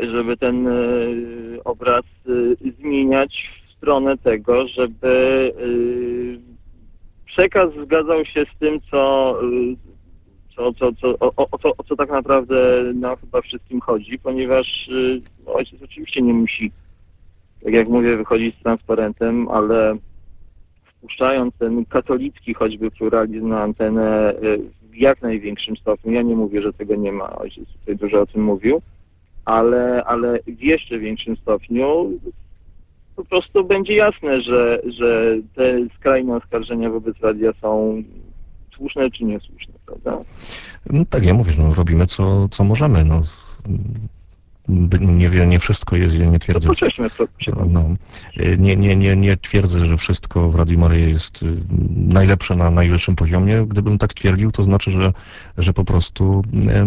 żeby ten obraz zmieniać w stronę tego, żeby przekaz zgadzał się z tym, o co tak naprawdę nam chyba wszystkim chodzi, ponieważ ojciec oczywiście nie musi, tak jak mówię, wychodzić z transparentem, ale wpuszczając ten katolicki choćby pluralizm na antenę w jak największym stopniu, ja nie mówię, że tego nie ma, ojciec tutaj dużo o tym mówił, ale w jeszcze większym stopniu po prostu będzie jasne, że te skrajne oskarżenia wobec radia są słuszne czy niesłuszne, prawda? No tak, ja mówię, no robimy co możemy, no. Nie wszystko jest, ja nie twierdzę. To przejdźmy No, nie twierdzę, że wszystko w Radiu Maryja jest najlepsze na najwyższym poziomie. Gdybym tak twierdził, to znaczy, że po prostu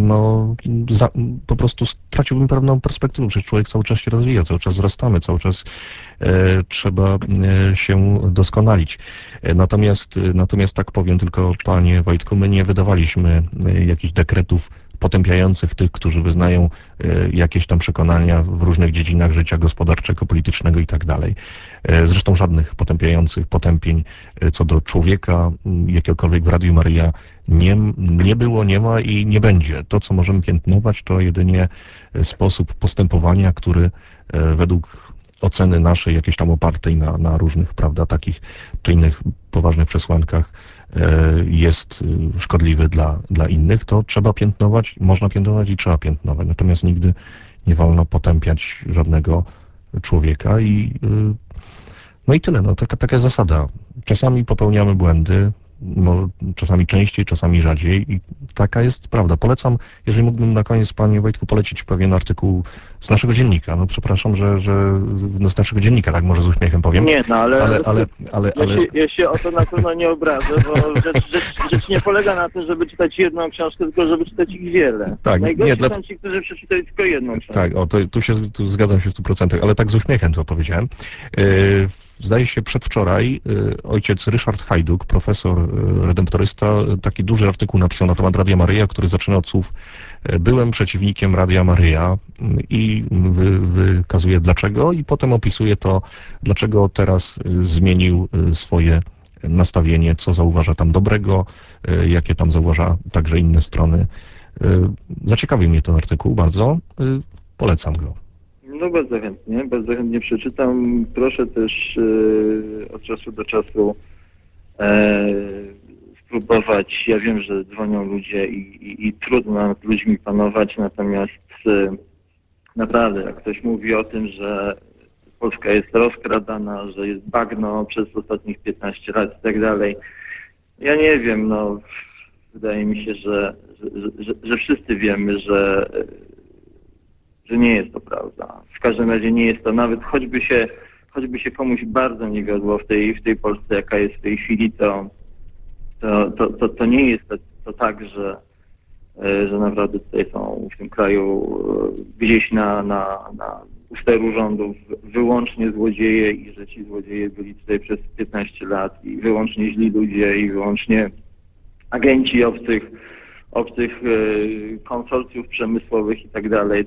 po prostu straciłbym pewną perspektywę. Przecież człowiek cały czas się rozwija, cały czas wzrastamy, cały czas trzeba się doskonalić. Natomiast tak powiem tylko, panie Wojtku, my nie wydawaliśmy jakichś dekretów potępiających tych, którzy wyznają jakieś tam przekonania w różnych dziedzinach życia gospodarczego, politycznego i tak dalej. Zresztą żadnych potępień co do człowieka jakiegokolwiek w Radiu Maryja nie było, nie ma i nie będzie. To, co możemy piętnować, to jedynie sposób postępowania, który według oceny naszej, jakiejś tam opartej na różnych, prawda, takich czy innych poważnych przesłankach, jest szkodliwy dla innych, to trzeba piętnować, można piętnować i trzeba piętnować. Natomiast nigdy nie wolno potępiać żadnego człowieka no i tyle, no taka jest zasada. Czasami popełniamy błędy, czasami częściej, czasami rzadziej i taka jest prawda. Polecam, jeżeli mógłbym na koniec, panie Wojtku, polecić pewien artykuł z naszego dziennika. No przepraszam, że z naszego dziennika, tak może z uśmiechem powiem. Nie, no ale ale ja się o to na pewno nie obrażę, bo rzecz nie polega na tym, żeby czytać jedną książkę, tylko żeby czytać ich wiele. Tak, Najgorsi są ci, którzy przeczytają tylko jedną książkę. Tak, tu zgadzam się w 100%, ale tak z uśmiechem to powiedziałem. Zdaje się przedwczoraj ojciec Ryszard Hajduk, profesor, redemptorysta, taki duży artykuł napisał na temat Radia Maryja, który zaczyna od słów byłem przeciwnikiem Radia Maryja i wykazuje dlaczego i potem opisuje to, dlaczego teraz zmienił swoje nastawienie, co zauważa tam dobrego, jakie tam zauważa także inne strony. Zaciekawił mnie ten artykuł bardzo, polecam go. No bardzo chętnie przeczytam. Proszę też od czasu do czasu spróbować. Ja wiem, że dzwonią ludzie i trudno nad ludźmi panować, natomiast naprawdę, jak ktoś mówi o tym, że Polska jest rozkradana, że jest bagno przez ostatnich 15 lat i tak dalej, ja nie wiem, no wydaje mi się, że wszyscy wiemy, że nie jest to prawda. W każdym razie nie jest to, nawet choćby się komuś bardzo nie wiodło w tej Polsce, jaka jest w tej chwili, to nie jest to tak, że naprawdę tutaj są w tym kraju gdzieś u steru rządów wyłącznie złodzieje i że ci złodzieje byli tutaj przez 15 lat i wyłącznie źli ludzie i wyłącznie agenci obcych konsorcjów przemysłowych i tak dalej.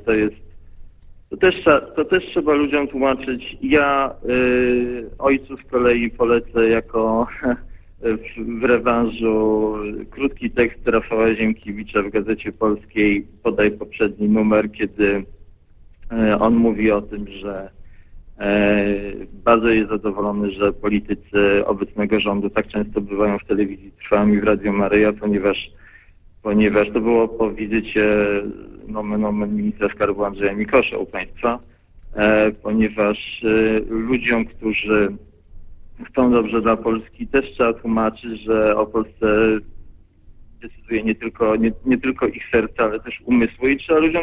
To też trzeba ludziom tłumaczyć. Ja ojcu z kolei polecę jako w rewanżu krótki tekst Rafała Ziemkiewicza w Gazecie Polskiej, podaj poprzedni numer, kiedy on mówi o tym, że bardzo jest zadowolony, że politycy obecnego rządu tak często bywają w telewizji Trwam w Radio Maryja, ponieważ to było po wizycie nomen omen ministra skarbu Andrzeja Mikosza u państwa, ponieważ ludziom, którzy chcą dobrze dla Polski, też trzeba tłumaczyć, że o Polsce decyduje nie tylko ich serce, ale też umysły i trzeba ludziom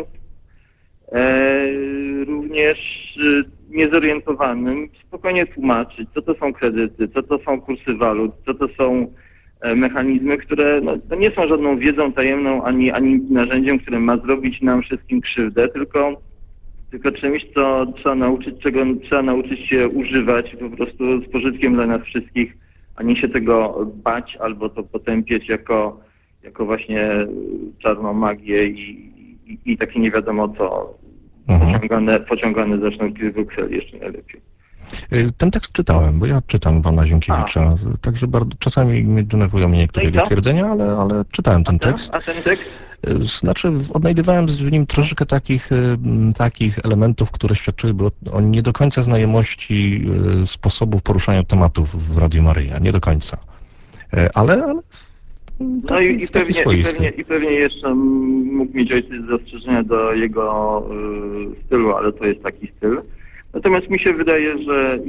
również niezorientowanym spokojnie tłumaczyć, co to są kredyty, co to są kursy walut, co to są mechanizmy, które to nie są żadną wiedzą tajemną ani narzędziem, które ma zrobić nam wszystkim krzywdę, tylko czymś, czego trzeba nauczyć się używać po prostu z pożytkiem dla nas wszystkich, a nie się tego bać albo to potępiać jako właśnie czarną magię i takie nie wiadomo co. Mhm. pociągane za sznurki z Brukseli jeszcze najlepiej. Ten tekst czytałem, bo ja czytam pana Zienkiewicza, także czasami denerwują mnie No niektóre i jego co? twierdzenia, ale czytałem ten tekst. A ten tekst? Znaczy, odnajdywałem w nim troszeczkę takich elementów, które świadczyłyby o nie do końca znajomości sposobów poruszania tematów w Radiu Maryja. Nie do końca. Ale No taki, i taki swoisty. pewnie jeszcze mógł mieć ojciec zastrzeżenia do jego stylu, ale to jest taki styl. Natomiast mi się wydaje, że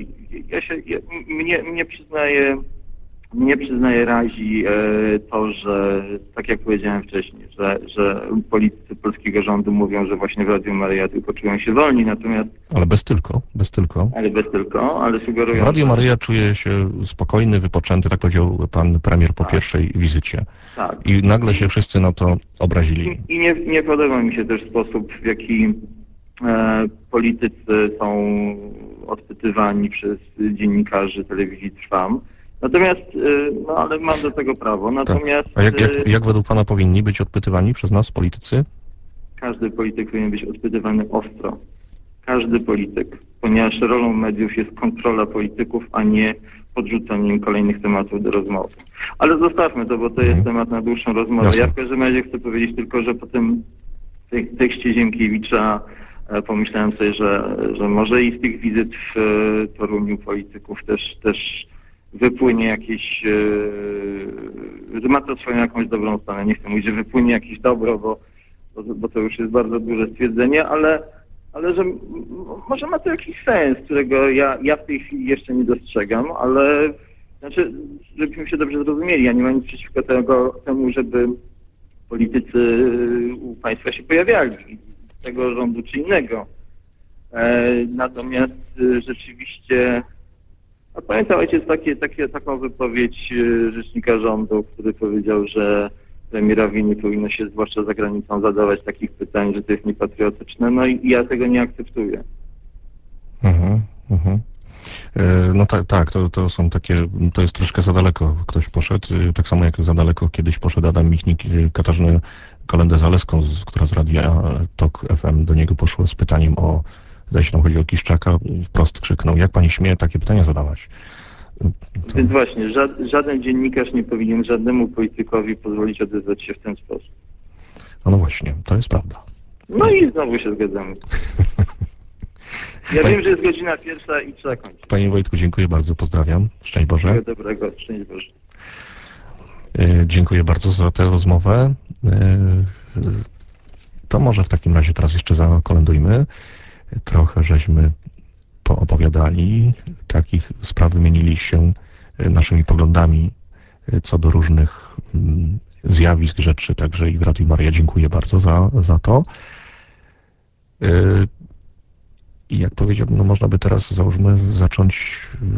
mnie przyznaje razi to, że tak jak powiedziałem wcześniej, że politycy polskiego rządu mówią, że właśnie w Radiu Maryja tylko czują się wolni, natomiast Ale bez tylko. ale W sugerują, Radiu że Maryja czuje się spokojny, wypoczęty, tak powiedział pan premier po pierwszej wizycie. tak. I nagle się wszyscy na to obrazili. I nie podoba mi się też sposób, w jaki politycy są odpytywani przez dziennikarzy telewizji Trwam. Natomiast, no ale mam do tego prawo. Tak. Natomiast A jak według pana powinni być odpytywani przez nas, politycy? każdy polityk powinien być odpytywany ostro. Każdy polityk, ponieważ rolą mediów jest kontrola polityków, a nie podrzucanie im kolejnych tematów do rozmowy. Ale zostawmy to, bo to jest temat na dłuższą rozmowę. Jasne. Ja w każdym razie chcę powiedzieć tylko, że po tym tekście Ziemkiewicza pomyślałem sobie, że może i z tych wizyt w Toruniu polityków też wypłynie jakieś, że ma to swoją jakąś dobrą stronę. Nie chcę mówić, że wypłynie jakieś dobro, bo to już jest bardzo duże stwierdzenie, ale że może ma to jakiś sens, którego ja w tej chwili jeszcze nie dostrzegam, ale znaczy, żebyśmy się dobrze zrozumieli, ja nie mam nic przeciwko temu, żeby politycy u państwa się pojawiali, tego rządu czy innego. Natomiast rzeczywiście, a pamiętam ojciec taką wypowiedź rzecznika rządu, który powiedział, że premierowi nie powinno się, zwłaszcza za granicą, zadawać takich pytań, że to jest niepatriotyczne. No i ja tego nie akceptuję. Mhm, mhm. No tak, to są takie, to jest troszkę za daleko ktoś poszedł, tak samo jak za daleko kiedyś poszedł Adam Michnik, Katarzynę Kolendę-Zaleską, która z radia TOK FM do niego poszła z pytaniem zdaje się tam chodzi o Kiszczaka, wprost krzyknął, jak pani śmie takie pytania zadawać? Więc właśnie, żaden dziennikarz nie powinien żadnemu politykowi pozwolić odezwać się w ten sposób. No właśnie, to jest prawda. No i znowu się zgadzamy. Ja wiem, że jest godzina 1 i trzeba kończyć. Panie Wojtku, dziękuję bardzo, pozdrawiam. Szczęść Boże. Wszystkiego dobrego, szczęść Boże. Dziękuję bardzo za tę rozmowę. To może w takim razie teraz jeszcze zakolędujmy. Trochę żeśmy poopowiadali, takich spraw wymienili się naszymi poglądami co do różnych zjawisk, rzeczy, także i w Radiu Maryja. Dziękuję bardzo za to. I jak powiedziałbym, no można by teraz, załóżmy, zacząć,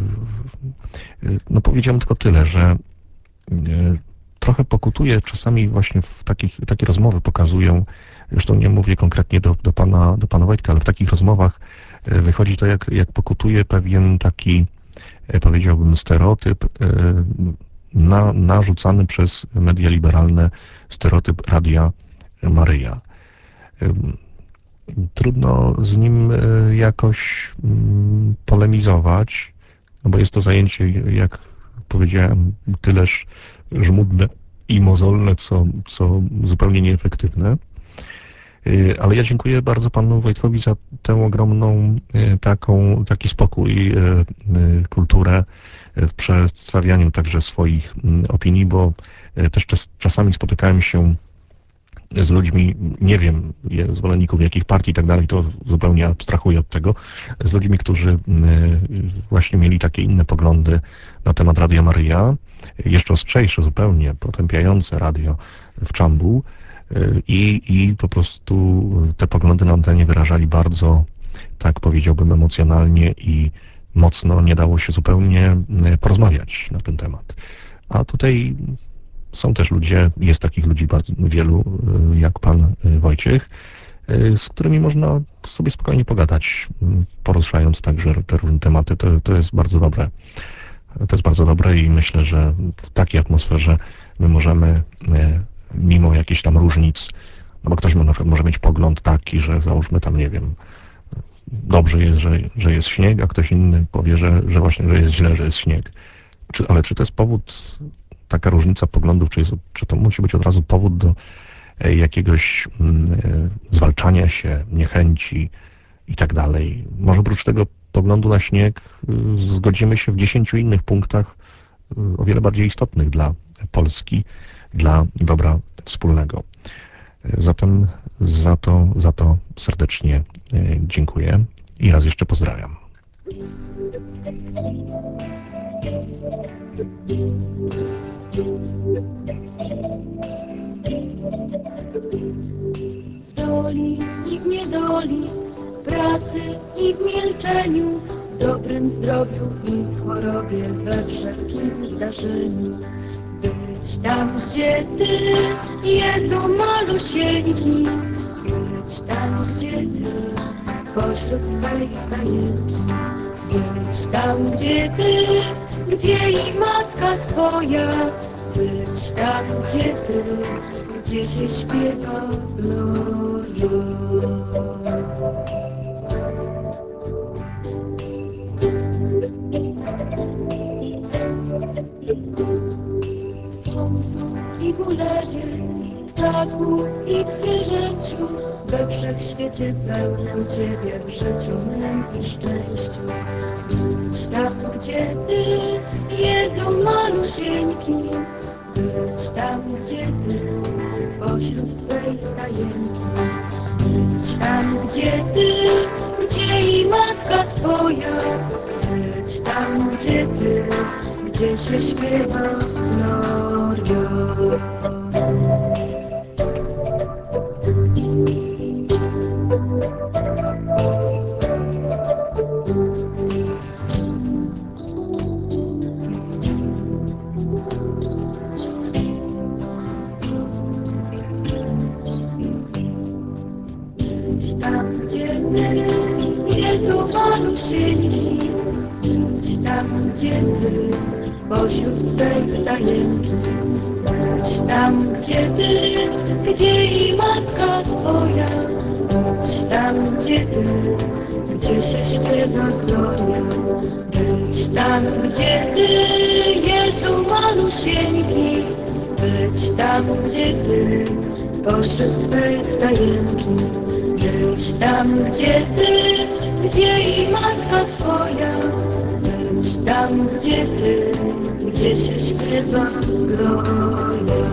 no powiedziałem tylko tyle, że trochę pokutuję czasami właśnie takie rozmowy pokazują, zresztą nie mówię konkretnie do pana Wojtka, ale w takich rozmowach wychodzi to, jak pokutuje pewien taki, powiedziałbym, stereotyp narzucany przez media liberalne, stereotyp Radia Maryja. Trudno z nim jakoś polemizować, no bo jest to zajęcie, jak powiedziałem, tyleż żmudne i mozolne, co zupełnie nieefektywne. Ale ja dziękuję bardzo panu Wojtkowi za tę ogromną taki spokój, kulturę w przedstawianiu także swoich opinii, bo też czasami spotykałem się z ludźmi, nie wiem, zwolenników jakich partii i tak dalej, to zupełnie abstrahuję od tego, z ludźmi, którzy właśnie mieli takie inne poglądy na temat Radia Maryja, jeszcze ostrzejsze zupełnie, potępiające radio w Czambu i po prostu te poglądy na antenie wyrażali bardzo, tak powiedziałbym, emocjonalnie i mocno, nie dało się zupełnie porozmawiać na ten temat. A tutaj są też ludzie, jest takich ludzi bardzo wielu, jak pan Wojciech, z którymi można sobie spokojnie pogadać, poruszając także te różne tematy. To jest bardzo dobre. To jest bardzo dobre i myślę, że w takiej atmosferze my możemy, mimo jakichś tam różnic, No bo ktoś na przykład może mieć pogląd taki, że załóżmy tam, nie wiem, dobrze jest, że jest śnieg, a ktoś inny powie, że właśnie, że jest źle, że jest śnieg. Ale czy to jest powód, taka różnica poglądów, czy to musi być od razu powód do jakiegoś zwalczania się, niechęci i tak dalej? Może oprócz tego poglądu na śnieg zgodzimy się w 10 innych punktach o wiele bardziej istotnych dla Polski, dla dobra wspólnego. Zatem za to serdecznie dziękuję i raz jeszcze pozdrawiam. W doli i w niedoli, w pracy i w milczeniu, w dobrym zdrowiu i w chorobie, we wszelkim zdarzeniu. Być tam, gdzie Ty, Jezu malusieńki, być tam, gdzie Ty, pośród Twej stajenki. Być tam, gdzie Ty, gdzie i Matka Twoja, być tam, gdzie Ty, gdzie się śpiewa Gloria. Słońcu i w ulewie, ptaku i w zwierzęciu, we wszechświecie pełnym Ciebie, w życiu mym i szczęściu. Być tam, gdzie Ty, Jezu malusieńki, być tam, gdzie Ty, pośród Twej stajenki. Być tam, gdzie Ty, gdzie i Matka Twoja, być tam, gdzie Ty, gdzie się śpiewa Gloria. Być tam, gdzie Ty, Jezu malusieńki, być tam, gdzie Ty, pośród Twej stajenki. Być tam, gdzie Ty, gdzie i Matka Twoja, być tam, gdzie Ty, gdzie się śpiewa Gloria. Być tam, gdzie Ty, Jezu malusieńki, być tam, gdzie Ty, pośród Twej stajenki. Być tam, gdzie Ty, gdzie i Matka Twoja, być tam, gdzie Ty, gdzie się śpiewa Gloria.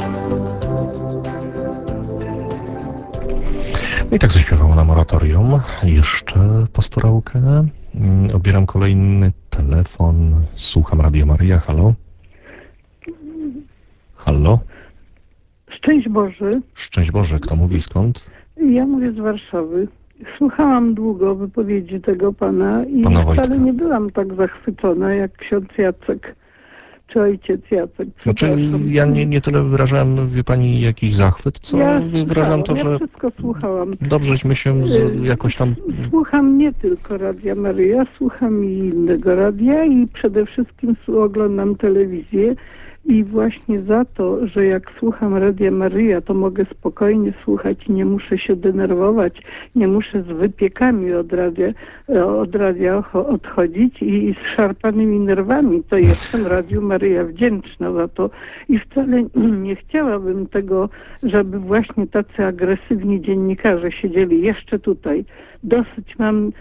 I tak zaśpiewało na moratorium. Jeszcze pastorałkę. Odbieram kolejny telefon. Słucham Radia Maryja. Halo? Halo? Szczęść Boże. Szczęść Boże. Kto mówi skąd? Ja mówię z Warszawy. Słuchałam długo wypowiedzi tego pana i Pana Wojtka. wcale nie byłam tak zachwycona jak ksiądz Jacek, czy ojciec Jacek. Znaczy, ja nie tyle wyrażałem, wie pani, jakiś zachwyt, co Ja wyrażam to, że ja wszystko słuchałam. dobrześmy się jakoś tam... Słucham nie tylko Radia Maryja, słucham i innego radia i przede wszystkim oglądam telewizję. I właśnie za to, że jak słucham Radia Maryja, to mogę spokojnie słuchać i nie muszę się denerwować, nie muszę z wypiekami od radia odchodzić i z szarpanymi nerwami, to jestem Radiu Maryja wdzięczna za to i wcale nie chciałabym tego, żeby właśnie tacy agresywni dziennikarze siedzieli jeszcze tutaj. Dosyć mam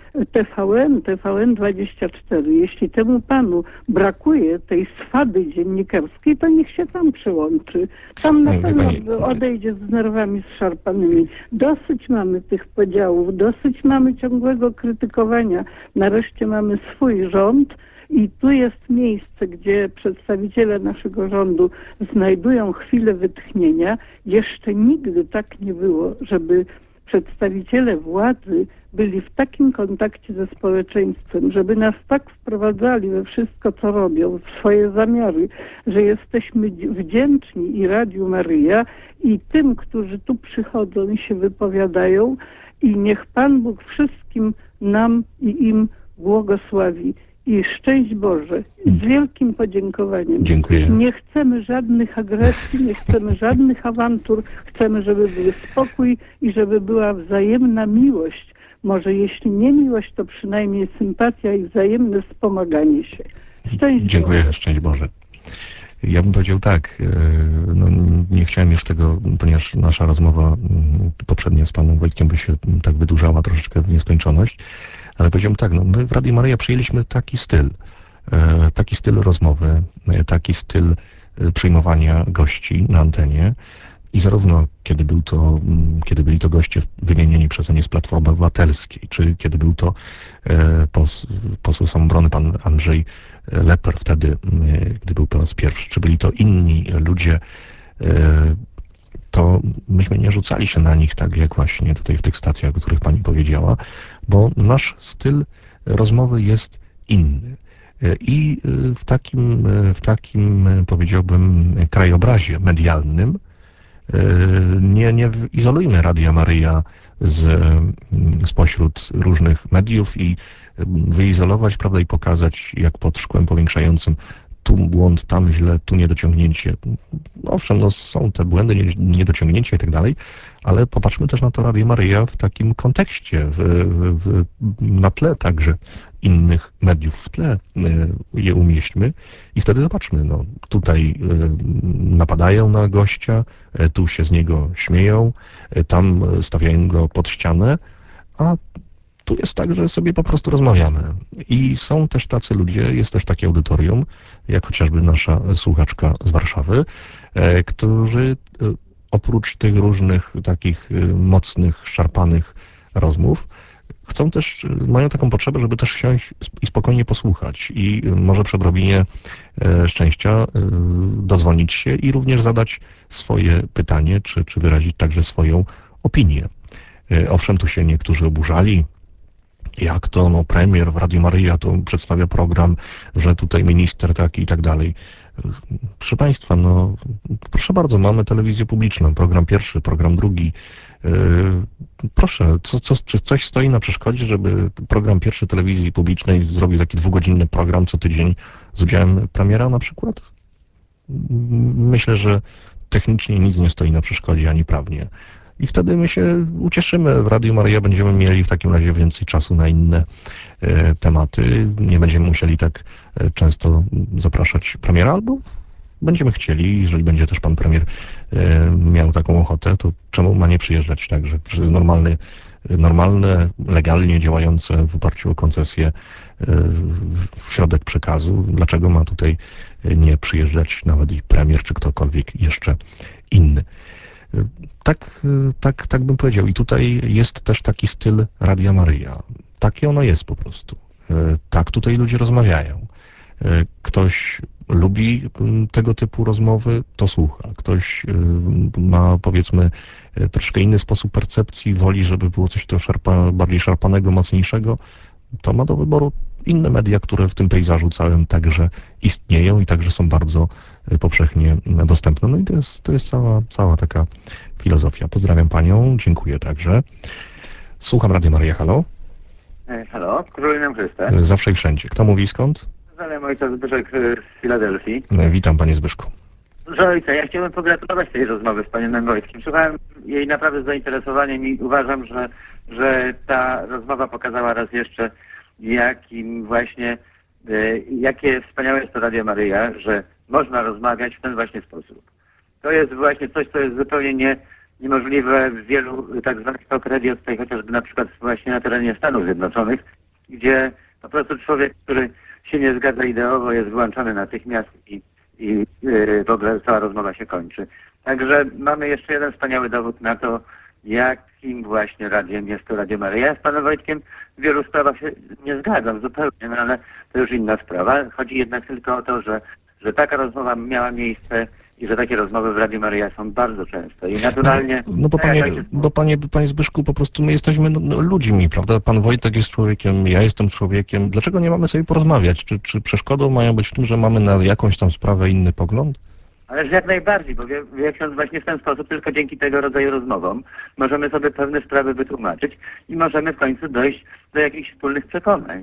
TVN24. Jeśli temu panu brakuje tej swady dziennikarskiej, to niech się tam przyłączy. Tam na pewno odejdzie z nerwami zszarpanymi. Dosyć mamy tych podziałów, dosyć mamy ciągłego krytykowania. Nareszcie mamy swój rząd i tu jest miejsce, gdzie przedstawiciele naszego rządu znajdują chwilę wytchnienia. Jeszcze nigdy tak nie było, żeby przedstawiciele władzy byli w takim kontakcie ze społeczeństwem, żeby nas tak wprowadzali we wszystko, co robią, w swoje zamiary, że jesteśmy wdzięczni i Radiu Maryja, i tym, którzy tu przychodzą i się wypowiadają, i niech Pan Bóg wszystkim nam i im błogosławi. i szczęść Boże. Z wielkim podziękowaniem. Dziękuję. Nie chcemy żadnych agresji, nie chcemy żadnych awantur. Chcemy, żeby był spokój i żeby była wzajemna miłość. Może jeśli nie miłość, to przynajmniej sympatia i wzajemne wspomaganie się. Szczęść Dziękuję, Boże. szczęść Boże. Ja bym powiedział tak, no, nie chciałem już tego, ponieważ nasza rozmowa poprzednia z panem Wojtkiem by się tak wydłużała troszeczkę w nieskończoność, ale powiedziałem tak, no my w Radiu Maryja przyjęliśmy taki styl rozmowy, taki styl przyjmowania gości na antenie i zarówno kiedy byli to goście wymienieni przeze mnie z Platformy Obywatelskiej, czy kiedy był to poseł samoobrony pan Andrzej Leper wtedy, gdy był po raz pierwszy, czy byli to inni ludzie, to myśmy nie rzucali się na nich tak jak właśnie tutaj w tych stacjach, o których pani powiedziała, bo nasz styl rozmowy jest inny. I w takim powiedziałbym krajobrazie medialnym nie izolujmy Radia Maryja spośród różnych mediów i wyizolować, prawda, i pokazać jak pod szkłem powiększającym tu błąd, tam źle, tu niedociągnięcie. Owszem, no są te błędy, niedociągnięcia i tak dalej, ale popatrzmy też na to Radio Maryja w takim kontekście, na tle także innych mediów w tle je umieśćmy i wtedy zobaczmy, no tutaj napadają na gościa, tu się z niego śmieją, tam stawiają go pod ścianę, a tu jest tak, że sobie po prostu rozmawiamy. I są też tacy ludzie, jest też takie audytorium, jak chociażby nasza słuchaczka z Warszawy, którzy oprócz tych różnych takich mocnych, szarpanych rozmów, chcą też, mają taką potrzebę, żeby też siąść i spokojnie posłuchać i może przy odrobinie szczęścia dozwonić się i również zadać swoje pytanie, czy wyrazić także swoją opinię. Owszem, tu się niektórzy oburzali, jak to, no premier w Radiu Maryja to przedstawia program, że tutaj minister taki i tak dalej. Proszę Państwa, no proszę bardzo, mamy telewizję publiczną, program pierwszy, program drugi. Proszę, czy coś stoi na przeszkodzie, żeby program pierwszy telewizji publicznej zrobił taki 2-godzinny program co tydzień z udziałem premiera na przykład? Myślę, że technicznie nic nie stoi na przeszkodzie, ani prawnie. I wtedy my się ucieszymy. W Radiu Maryja będziemy mieli w takim razie więcej czasu na inne tematy. Nie będziemy musieli tak często zapraszać premiera, albo będziemy chcieli, jeżeli będzie też pan premier miał taką ochotę, to czemu ma nie przyjeżdżać? Także przez normalne, legalnie działające w oparciu o koncesję w środek przekazu. Dlaczego ma tutaj nie przyjeżdżać nawet i premier, czy ktokolwiek jeszcze inny? Tak bym powiedział. I tutaj jest też taki styl Radia Maryja. Takie ono jest po prostu. Tak tutaj ludzie rozmawiają. Ktoś lubi tego typu rozmowy, to słucha. Ktoś ma, powiedzmy, troszkę inny sposób percepcji, woli, żeby było coś to bardziej szarpanego, mocniejszego, to ma do wyboru inne media, które w tym pejzażu całym także istnieją i także są bardzo powszechnie dostępne. No i to jest cała taka filozofia. Pozdrawiam panią, dziękuję także. Słucham Radia Maryja, halo? Halo, król nam Chryste. Zawsze i wszędzie. Kto mówi skąd? Pozdrawiam ojca Zbyszek z Filadelfii. Witam panie Zbyszku. Proszę ojca, ja chciałbym pogratulować tej rozmowy z panem Wojtkiem. Słuchałem jej naprawdę z zainteresowaniem i uważam, że ta rozmowa pokazała raz jeszcze, jakie wspaniałe jest to Radio Maryja, że można rozmawiać w ten właśnie sposób. To jest właśnie coś, co jest zupełnie niemożliwe w wielu tak zwanych talk radio, tutaj chociażby na przykład właśnie na terenie Stanów Zjednoczonych, gdzie po prostu człowiek, który się nie zgadza ideowo, jest wyłączony natychmiast i w ogóle cała rozmowa się kończy. Także mamy jeszcze jeden wspaniały dowód na to, jakim właśnie radiem jest to Radio Maryja. Ja z panem Wojtkiem w wielu sprawach się nie zgadzam zupełnie, no ale to już inna sprawa. Chodzi jednak tylko o to, że taka rozmowa miała miejsce i że takie rozmowy w Radiu Maryja są bardzo częste i naturalnie... No bo panie Zbyszku, po prostu my jesteśmy ludźmi, prawda? Pan Wojtek jest człowiekiem, ja jestem człowiekiem. Dlaczego nie mamy sobie porozmawiać? Czy przeszkodą mają być w tym, że mamy na jakąś tam sprawę inny pogląd? Ależ jak najbardziej, bo wie ksiądz, właśnie w ten sposób, tylko dzięki tego rodzaju rozmowom możemy sobie pewne sprawy wytłumaczyć i możemy w końcu dojść do jakichś wspólnych przekonań.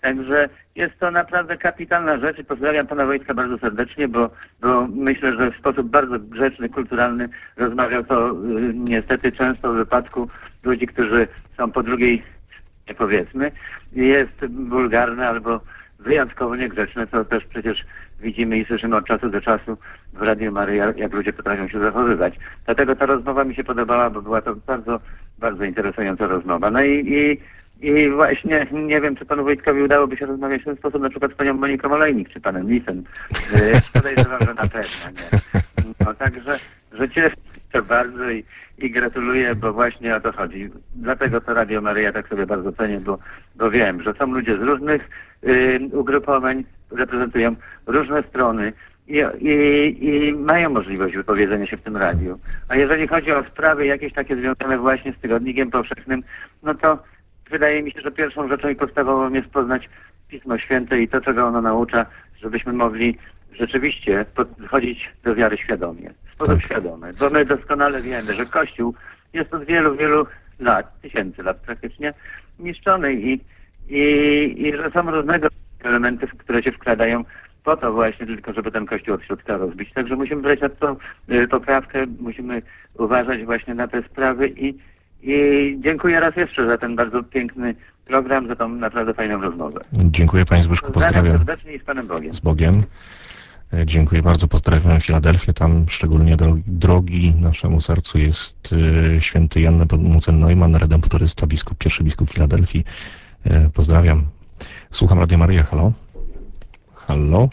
Także jest to naprawdę kapitalna rzecz i pozdrawiam pana Wojtka bardzo serdecznie, bo myślę, że w sposób bardzo grzeczny, kulturalny rozmawiał to niestety często w wypadku ludzi, którzy są po drugiej, powiedzmy, jest wulgarne albo wyjątkowo niegrzeczne, co też przecież widzimy i słyszymy od czasu do czasu w Radiu Maryja, jak ludzie potrafią się zachowywać. Dlatego ta rozmowa mi się podobała, bo była to bardzo, bardzo interesująca rozmowa. No i właśnie nie wiem, czy panu Wojtkowi udałoby się rozmawiać w ten sposób, na przykład z panią Moniką Olejnik, czy panem Lisem. Podejrzewam, że na pewno nie. No także, że cieszę się bardzo i gratuluję, bo właśnie o to chodzi. Dlatego to Radio Maryja tak sobie bardzo cenię, bo wiem, że są ludzie z różnych ugrupowań, reprezentują różne strony i mają możliwość wypowiedzenia się w tym radiu. A jeżeli chodzi o sprawy jakieś takie związane właśnie z Tygodnikiem Powszechnym, no to wydaje mi się, że pierwszą rzeczą i podstawową jest poznać Pismo Święte i to, czego ono naucza, żebyśmy mogli rzeczywiście podchodzić do wiary świadomie, w sposób świadomy, bo my doskonale wiemy, że Kościół jest od wielu, wielu lat, tysięcy lat praktycznie, niszczony i że są różnego elementy, które się wkładają po to właśnie tylko, żeby ten Kościół od środka rozbić. Także musimy brać na tą poprawkę, musimy uważać właśnie na te sprawy i dziękuję raz jeszcze za ten bardzo piękny program, za tą naprawdę fajną rozmowę. Dziękuję panie Zbyszku, pozdrawiam. Serdecznie i z Panem Bogiem. Z Bogiem. Dziękuję bardzo, pozdrawiam Filadelfię. Tam szczególnie drogi naszemu sercu jest święty Jan Nepomucen Neumann, redemptorysta, pierwszy biskup Filadelfii. Pozdrawiam. Słucham Radia Maryja, halo? Halo?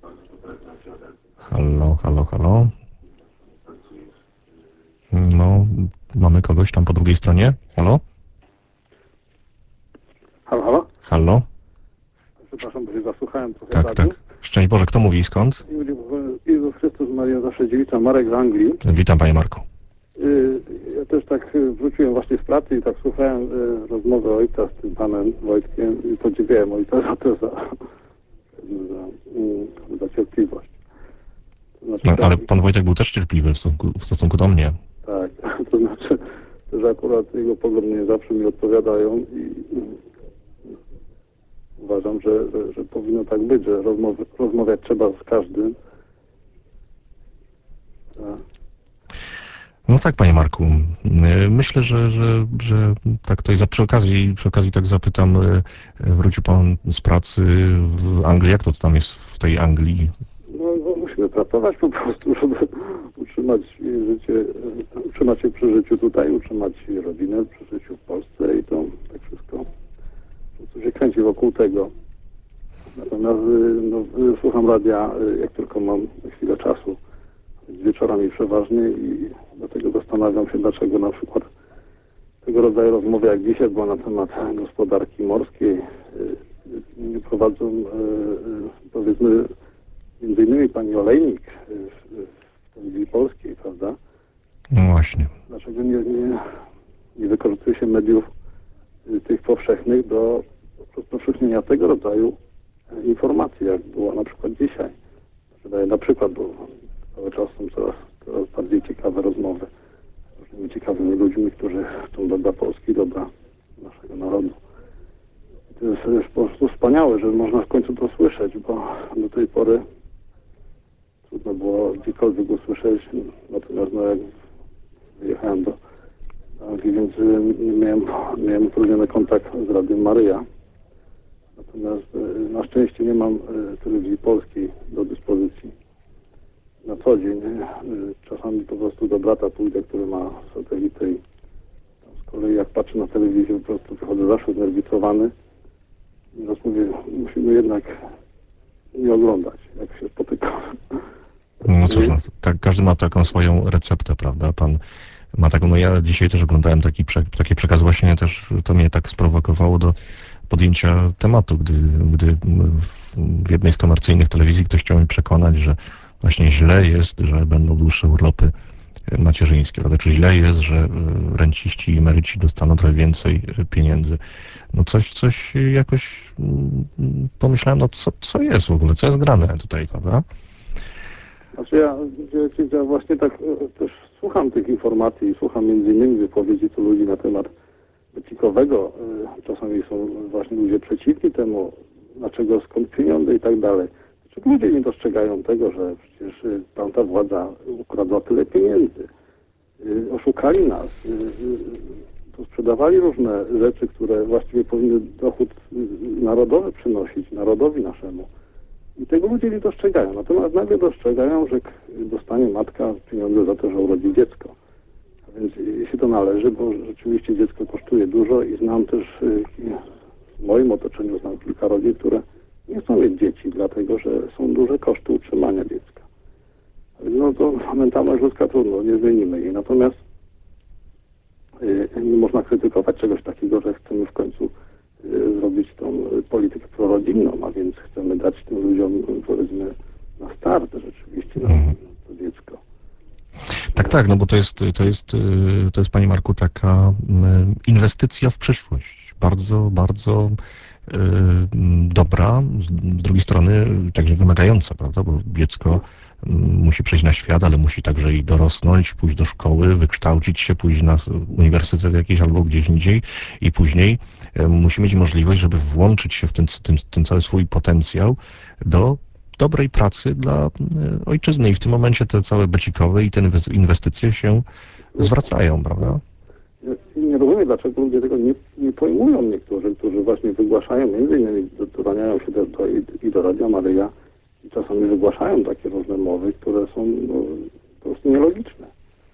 Halo, halo, halo? No, mamy kogoś tam po drugiej stronie? Halo? Halo, halo? Halo? Przepraszam, bo się zasłuchałem trochę. Tak, tak. Szczęść Boże, kto mówi i skąd? Jezus Chrystus, Maria zawsze dziewica, Marek z Anglii. Witam panie Marku. Ja też tak wróciłem właśnie z pracy i tak słuchałem rozmowy ojca z tym panem Wojtkiem i podziwiałem ojca za to, za cierpliwość. To znaczy, No, ale pan Wojtek był też cierpliwy w stosunku do mnie. Tak, to znaczy, że akurat jego poglądy nie zawsze mi odpowiadają i uważam, że powinno tak być, że rozmawiać trzeba z każdym. Tak. No tak, panie Marku. Myślę, że tak to i przy okazji tak zapytam, wrócił pan z pracy w Anglii, jak to tam jest w tej Anglii? No musimy pracować po prostu, żeby utrzymać życie, utrzymać się przy życiu tutaj, utrzymać rodzinę przy życiu w Polsce i to tak wszystko po prostu się kręci wokół tego. Natomiast słucham radia, jak tylko mam chwilę czasu, wieczorami przeważnie i dlatego zastanawiam się, dlaczego na przykład tego rodzaju rozmowy jak dzisiaj była na temat gospodarki morskiej nie prowadzą powiedzmy między innymi pani Olejnik w telewizji polskiej, prawda? No właśnie. Dlaczego nie wykorzystuje się mediów tych powszechnych do rozpowszechnienia tego rodzaju informacji, jak było na przykład dzisiaj. Daję na przykład, bo cały czas są coraz bardziej ciekawe rozmowy z różnymi ciekawymi ludźmi, którzy chcą dobra Polski, dobra naszego narodu. I to jest po prostu wspaniałe, że można w końcu to słyszeć, bo do tej pory trudno było gdziekolwiek usłyszeć, natomiast jak wyjechałem do Anglii, więc miałem utrudniony kontakt z Radiem Maryja. Natomiast na szczęście nie mam telewizji polskiej do dyspozycji na co dzień. Czasami po prostu do brata pójdę, który ma satelitę i tam z kolei jak patrzę na telewizję, po prostu wychodzę zawsze znerwicowany. I raz mówię, musimy jednak nie oglądać, jak się spotykamy. No cóż, no, tak, każdy ma taką swoją receptę, prawda? Pan ma taką, no ja dzisiaj też oglądałem taki przekaz, właśnie też to mnie tak sprowokowało do podjęcia tematu, gdy w jednej z komercyjnych telewizji ktoś chciał mi przekonać, że właśnie źle jest, że będą dłuższe urlopy macierzyńskie, prawda? Czy źle jest, że renciści i emeryci dostaną trochę więcej pieniędzy. No coś jakoś pomyślałem, no co jest w ogóle, co jest grane tutaj, prawda? Znaczy ja właśnie tak też słucham tych informacji i słucham między innymi wypowiedzi tu ludzi na temat becikowego. Czasami są właśnie ludzie przeciwni temu, dlaczego, skąd pieniądze i tak dalej. Dlaczego ludzie nie dostrzegają tego, że przecież tamta władza ukradła tyle pieniędzy, oszukali nas, to sprzedawali różne rzeczy, które właściwie powinny dochód narodowy przynosić, narodowi naszemu. I tego ludzie nie dostrzegają. Natomiast nagle dostrzegają, że dostanie matka pieniądze za to, że urodzi dziecko. A więc się to należy, bo rzeczywiście dziecko kosztuje dużo i znam też, w moim otoczeniu znam kilka rodzin, które nie chcą mieć dzieci, dlatego że są duże koszty utrzymania dziecka. No to mentalność ludzka trudno, nie zmienimy jej. Natomiast nie można krytykować czegoś takiego, że chcemy w końcu zrobić tą politykę prorodzinną, a więc chcemy dać tym ludziom, powiedzmy, na start rzeczywiście na to dziecko. Tak, no bo to jest, Panie Marku, taka inwestycja w przyszłość. Bardzo, bardzo dobra, z drugiej strony także wymagająca, prawda, bo dziecko musi przejść na świat, ale musi także i dorosnąć, pójść do szkoły, wykształcić się, pójść na uniwersytet jakiś albo gdzieś indziej i później musi mieć możliwość, żeby włączyć się w ten cały swój potencjał do dobrej pracy dla ojczyzny i w tym momencie te całe becikowe i te inwestycje się zwracają, prawda? Nie rozumiem, dlaczego ludzie tego nie pojmują niektórzy, którzy właśnie wygłaszają, między innymi doganiają się do Radia Maryja i czasami wygłaszają takie różne mowy, które są po prostu nielogiczne.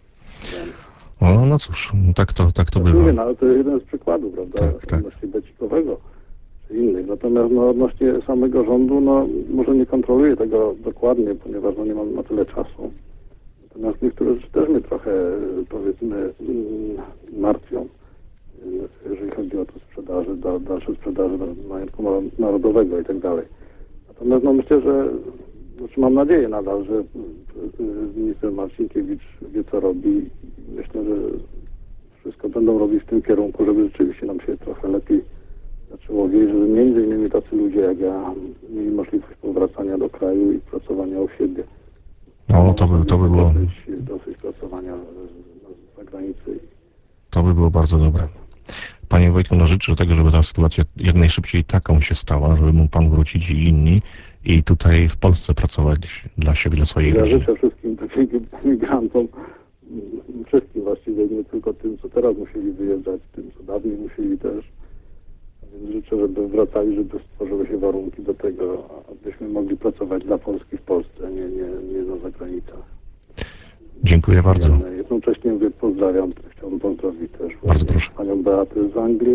No cóż, tak to bywa. Mówię, no, ale to jest jeden z przykładów, prawda, Tak. odnośnie becikowego czy innych. Natomiast odnośnie samego rządu, może nie kontroluję tego dokładnie, ponieważ nie mam na tyle czasu. Natomiast niektóre rzeczy też mnie trochę, powiedzmy, martwią, jeżeli chodzi o te sprzedaże, dalsze sprzedaże majątku narodowego i tak dalej. Natomiast myślę, że, mam nadzieję nadal, że minister Marcinkiewicz wie, co robi. Myślę, że wszystko będą robić w tym kierunku, żeby rzeczywiście nam się trochę lepiej zaczęło wieść, żeby między innymi tacy ludzie jak ja mieli możliwość powracania do kraju i pracowania u siebie. To by było dosyć pracowania za granicą. To by było bardzo dobre. Panie Wojtku, życzę tego, żeby ta sytuacja jak najszybciej taką się stała, żeby mógł Pan wrócić i inni i tutaj w Polsce pracować dla siebie, dla swojej rodziny. Ja życzę wszystkim takim migrantom, wszystkim właściwie, nie tylko tym, co teraz musieli wyjeżdżać, tym, co dawniej musieli też. A więc życzę, żeby wracali, żeby stworzyły się warunki do tego, abyśmy mogli pracować dla Polski w Polsce, nie za zagranicach. Dziękuję bardzo. Jednocześnie pozdrawiam, chciałbym pozdrowić też bardzo proszę panią Beatę z Anglii,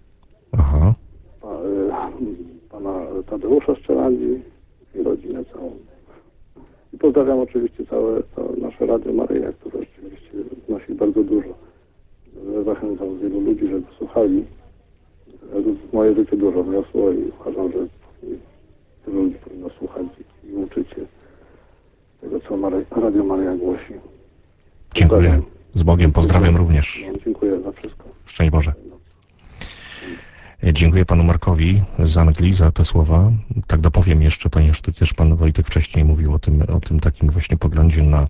pana Tadeusza z Czelandii i rodzinę całą. I pozdrawiam oczywiście całe nasze Radio Maryja, które rzeczywiście wnosi bardzo dużo. Zachęcam wielu ludzi, żeby słuchali. Moje życie dużo wniosło i uważam, że wielu ludzi powinno słuchać i uczyć się tego, co Radio Maryja głosi. Dziękuję. Z Bogiem. Pozdrawiam również. Dziękuję za wszystko. Szczęść Boże. Dziękuję panu Markowi z Anglii za te słowa. Tak dopowiem jeszcze, ponieważ też pan Wojtek wcześniej mówił o tym takim właśnie poglądzie na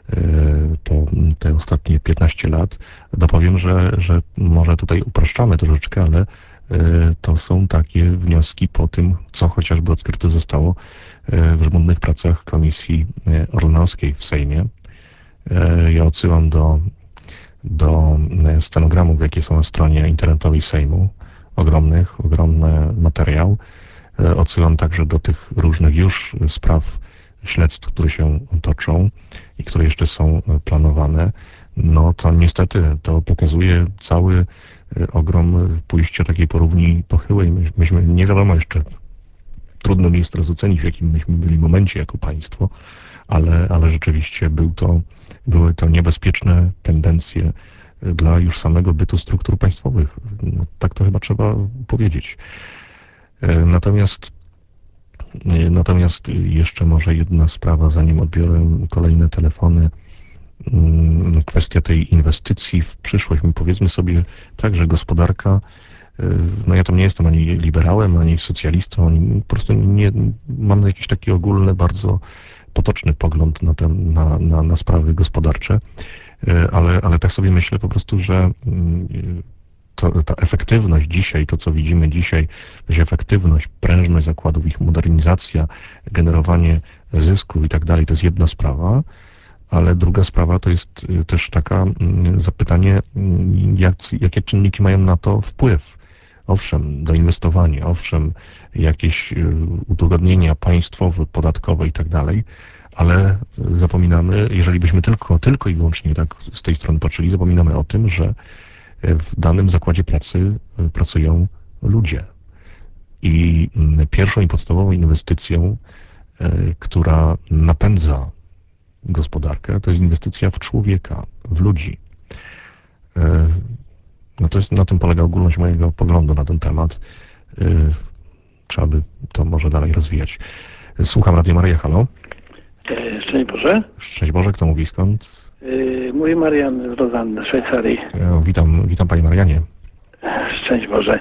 te ostatnie 15 lat. Dopowiem, że może tutaj upraszczamy troszeczkę, ale to są takie wnioski po tym, co chociażby odkryte zostało w żmudnych pracach Komisji Orlenowskiej w Sejmie. Ja odsyłam do stenogramów, jakie są na stronie internetowej Sejmu. Ogromny materiał. Odsyłam także do tych różnych już spraw śledztw, które się toczą i które jeszcze są planowane. To niestety to pokazuje cały ogrom pójścia takiej po równi pochyłej. Myśmy, nie wiadomo jeszcze, trudno mi jest teraz ocenić, w jakim myśmy byli momencie jako państwo, ale rzeczywiście były to niebezpieczne tendencje dla już samego bytu struktur państwowych. Tak to chyba trzeba powiedzieć. Natomiast jeszcze może jedna sprawa, zanim odbiorę kolejne telefony. Kwestia tej inwestycji w przyszłość. My powiedzmy sobie tak, że gospodarka, ja tam nie jestem ani liberałem, ani socjalistą, ani po prostu nie mam jakiś taki ogólny, bardzo potoczny pogląd na sprawy gospodarcze, ale tak sobie myślę po prostu, że ta efektywność dzisiaj, to co widzimy dzisiaj, to jest efektywność, prężność zakładów, ich modernizacja, generowanie zysków i tak dalej, to jest jedna sprawa, ale druga sprawa to jest też taka zapytanie, jakie czynniki mają na to wpływ. Owszem, doinwestowanie, owszem, jakieś udogodnienia państwowe, podatkowe i tak dalej, ale zapominamy, jeżeli byśmy tylko i wyłącznie tak z tej strony patrzyli, zapominamy o tym, że w danym zakładzie pracy pracują ludzie. I pierwszą i podstawową inwestycją, która napędza gospodarkę, to jest inwestycja w człowieka, w ludzi. No to jest, na tym polega ogólność mojego poglądu na ten temat. Trzeba by to może dalej rozwijać. Słucham Radio Maryja, halo. Szczęść Boże. Szczęść Boże, kto mówi, skąd? Mój Marian z Lozanny, Szwajcarii. Witam Panie Marianie. Szczęść Boże.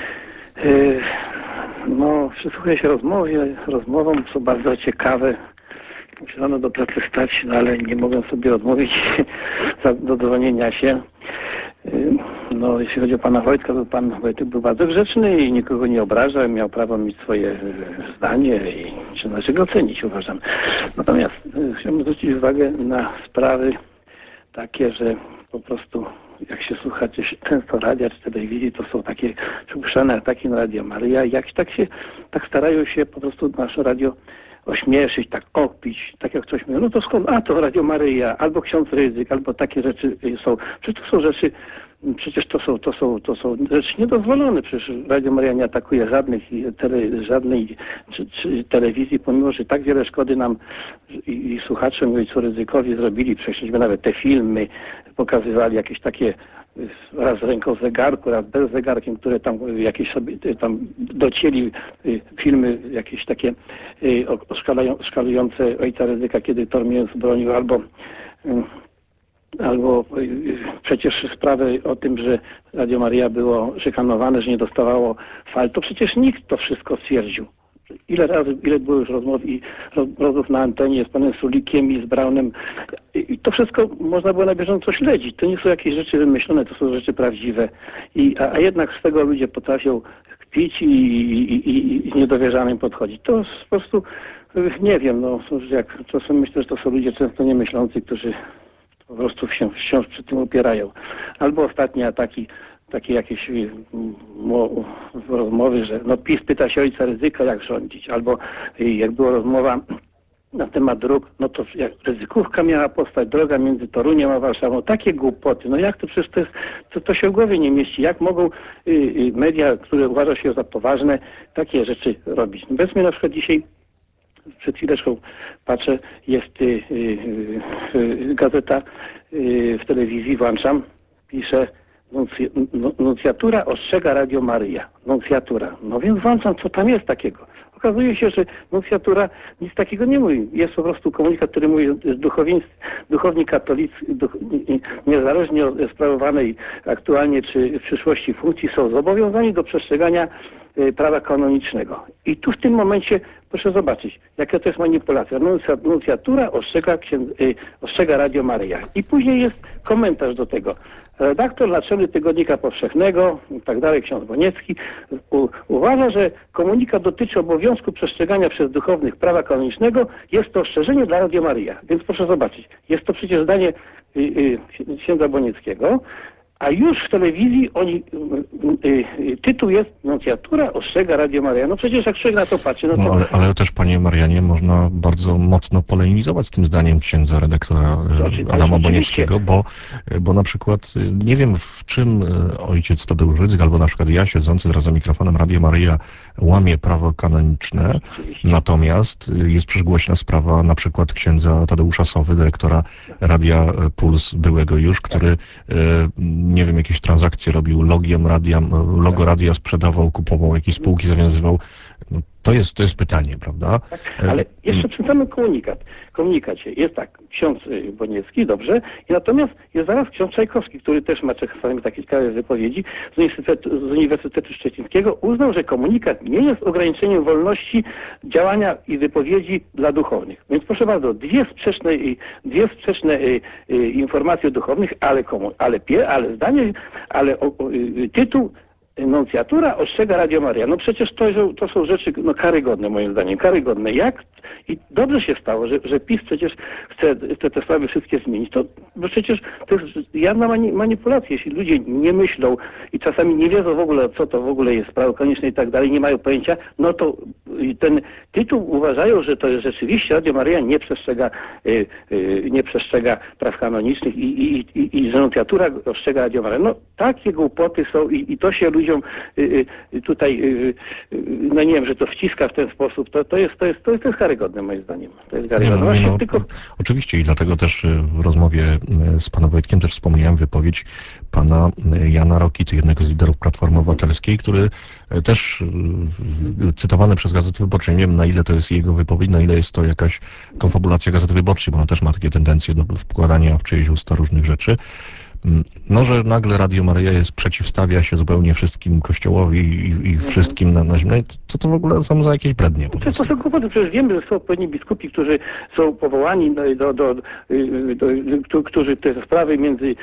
No, przysłuchuję się rozmowom, są bardzo ciekawe. Muszę rano do pracy stać, no ale nie mogę sobie odmówić do dzwonienia się. No, jeśli chodzi o pana Wojtka, to pan Wojtek był bardzo grzeczny i nikogo nie obrażał, miał prawo mieć swoje zdanie i należy go cenić, uważam. Natomiast chciałbym zwrócić uwagę na sprawy takie, że po prostu jak się słucha często radia czy telewizji, to są takie przypuszczane ataki na Radio Maryja i jak tak starają się po prostu nasze radio ośmieszyć, tak okpić, tak jak coś mówi, no to skąd? A to Radio Maryja, albo ksiądz Rydzyk, albo takie rzeczy są. Przecież to są rzeczy, to są rzeczy niedozwolone. Przecież Radio Maryja nie atakuje żadnej czy telewizji, pomimo że tak wiele szkody nam i słuchaczom i ojcu Rydzykowi zrobili. Przecież nawet te filmy pokazywali jakieś takie raz z ręką zegarku, raz bez zegarkiem, które tam jakieś sobie tam docięli filmy jakieś takie szkalujące ojca Rydzyka, kiedy Tormięs bronił, albo przecież sprawy o tym, że Radio Maryja było szykanowane, że nie dostawało fal, to przecież nikt to wszystko stwierdził. Ile było już rozmów na antenie z panem Sulikiem i z Braunem. I to wszystko można było na bieżąco śledzić. To nie są jakieś rzeczy wymyślone, to są rzeczy prawdziwe. A jednak z tego ludzie potrafią kpić i z niedowierzaniem podchodzić. To po prostu, nie wiem, no, czasem myślę, że to są ludzie często niemyślący, którzy po prostu wciąż przy tym upierają. Albo ostatnie ataki, takie jakieś rozmowy, że no PiS pyta się ojca Rydzyka, jak rządzić, albo jak była rozmowa na temat dróg, no to jak Rydykówka miała powstać, droga między Toruniem a Warszawą, takie głupoty, no jak to przecież to się w głowie nie mieści, jak mogą media, które uważa się za poważne, takie rzeczy robić. No powiedzmy na przykład dzisiaj, przed chwileczką patrzę, jest gazeta w telewizji, włączam, pisze nuncjatura ostrzega Radio Maryja. Nuncjatura. No więc włączam, co tam jest takiego. Okazuje się, że nuncjatura nic takiego nie mówi. Jest po prostu komunikat, który mówi, że duchowni katolicy, niezależnie od sprawowanej aktualnie czy w przyszłości funkcji, są zobowiązani do przestrzegania prawa kanonicznego. I tu w tym momencie proszę zobaczyć, jaka to jest manipulacja. Nuncjatura ostrzega Radio Maryja. I później jest komentarz do tego. Redaktor naczelny Tygodnika Powszechnego, i tak dalej, ksiądz Boniecki, uważa, że komunikat dotyczy obowiązku przestrzegania przez duchownych prawa kanonicznego. Jest to ostrzeżenie dla Radio Maryja. Więc proszę zobaczyć, jest to przecież zdanie księdza Bonieckiego, a już w telewizji tytuł jest nuncjatura ostrzega Radio Maryja. No przecież jak człowiek na to patrzy... No ale też, panie Marianie, można bardzo mocno polemizować z tym zdaniem księdza redaktora Adama Bonieckiego, bo na przykład nie wiem, w czym ojciec Tadeusz Rydzyk, albo na przykład ja siedzący teraz za mikrofonem Radio Maryja łamie prawo kanoniczne, natomiast jest przecież głośna sprawa na przykład księdza Tadeusza Sowy, dyrektora Radia Puls, byłego już, który nie wiem, jakieś transakcje robił, logo radia sprzedawał, kupował, jakieś spółki zawiązywał. No, To jest pytanie, prawda? Ale jeszcze przy samym komunikacie jest tak, ksiądz Boniecki, dobrze, i natomiast jest zaraz ksiądz Czajkowski, który też ma czasami takie ciekawe wypowiedzi z Uniwersytetu Szczecińskiego, uznał, że komunikat nie jest ograniczeniem wolności działania i wypowiedzi dla duchownych. Więc proszę bardzo, dwie sprzeczne informacje o duchownych, ale zdanie, tytuł Nuncjatura ostrzega Radio Maryja. No przecież to są rzeczy karygodne moim zdaniem. Karygodne. I dobrze się stało, że PiS przecież chce te sprawy wszystkie zmienić. Bo przecież to jest jawna manipulacja. Jeśli ludzie nie myślą i czasami nie wiedzą w ogóle, co to w ogóle jest prawo kanoniczne i tak dalej, nie mają pojęcia, no to ten tytuł uważają, że to jest rzeczywiście Radio Maryja nie przestrzega praw kanonicznych i że Nuncjatura ostrzega Radio Maryja. No takie głupoty są i to się ludziom tutaj, no nie wiem, że to wciska w ten sposób, to jest karygodne moim zdaniem. To jest karygodne. Oczywiście i dlatego też w rozmowie z panem Wojtkiem też wspomniałem wypowiedź pana Jana Rokity, jednego z liderów Platformy Obywatelskiej, który też cytowany przez Gazetę Wyborczą, nie wiem na ile to jest jego wypowiedź, na ile jest to jakaś konfabulacja Gazety Wyborczej, bo ona też ma takie tendencje do wkładania w czyjeś usta różnych rzeczy. No, że nagle Radio Maryja przeciwstawia się zupełnie wszystkim kościołowi i wszystkim na ziemi. Co to w ogóle są za jakieś brednie? To są kłopoty. Przecież wiemy, że są odpowiedni biskupi, którzy są powołani, którzy te sprawy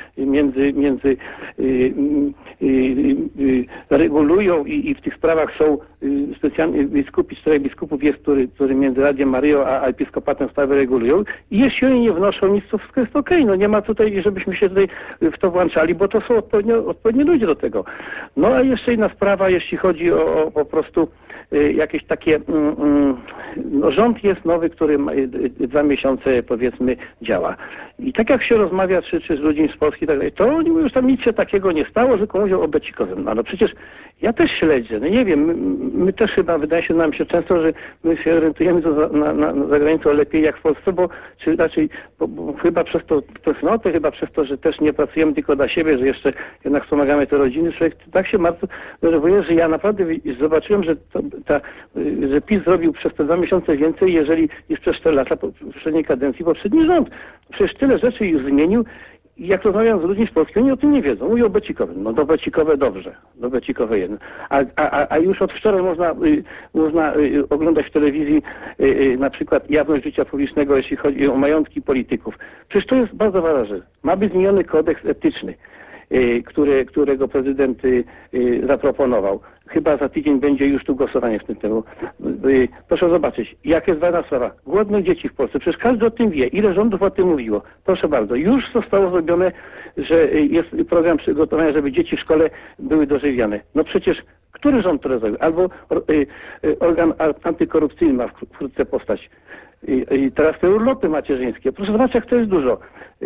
regulują i w tych sprawach są specjalni biskupi, 4 biskupów jest, którzy między Radiem Maryją a episkopatem sprawy regulują i jeśli oni nie wnoszą nic, to wszystko jest okej. No nie ma tutaj, żebyśmy się tutaj w to włączali, bo to są odpowiedni ludzie do tego. No a jeszcze inna sprawa, jeśli chodzi o po prostu jakieś takie, rząd jest nowy, który 2 miesiące powiedzmy działa. I tak jak się rozmawia czy z ludźmi z Polski i tak dalej, to oni mówią, że tam nic się takiego nie stało, że mówią o becikowym. No przecież ja też śledzę, no nie wiem, my też chyba, wydaje się nam się często, że my się orientujemy na zagranicą lepiej jak w Polsce, bo chyba przez to, że też nie pracujemy tylko dla siebie, że jeszcze jednak wspomagamy te rodziny, człowiek tak się bardzo denerwuje, że ja naprawdę zobaczyłem, że PiS zrobił przez te 2 miesiące więcej, jeżeli niż przez 4 lata poprzedniej kadencji poprzedni rząd. Przecież tyle rzeczy już zmienił. I jak rozmawiam z ludźmi z Polski, oni o tym nie wiedzą. Mówią o becikowym. No do becikowe dobrze. Do becikowe jedno. A już od wczoraj można oglądać w telewizji na przykład jawność życia publicznego, jeśli chodzi o majątki polityków. Przecież to jest bardzo ważna rzecz. Ma być zmieniony kodeks etyczny, którego prezydent zaproponował. Chyba za tydzień będzie już tu głosowanie w tym temu. Proszę zobaczyć, jak jest ważna sprawa. Głodne dzieci w Polsce. Przecież każdy o tym wie. Ile rządów o tym mówiło. Proszę bardzo. Już zostało zrobione, że jest program przygotowania, żeby dzieci w szkole były dożywiane. No przecież który rząd to zrobił? Albo organ antykorupcyjny ma wkrótce powstać. I teraz te urlopy macierzyńskie. Proszę zobaczyć, jak to jest dużo.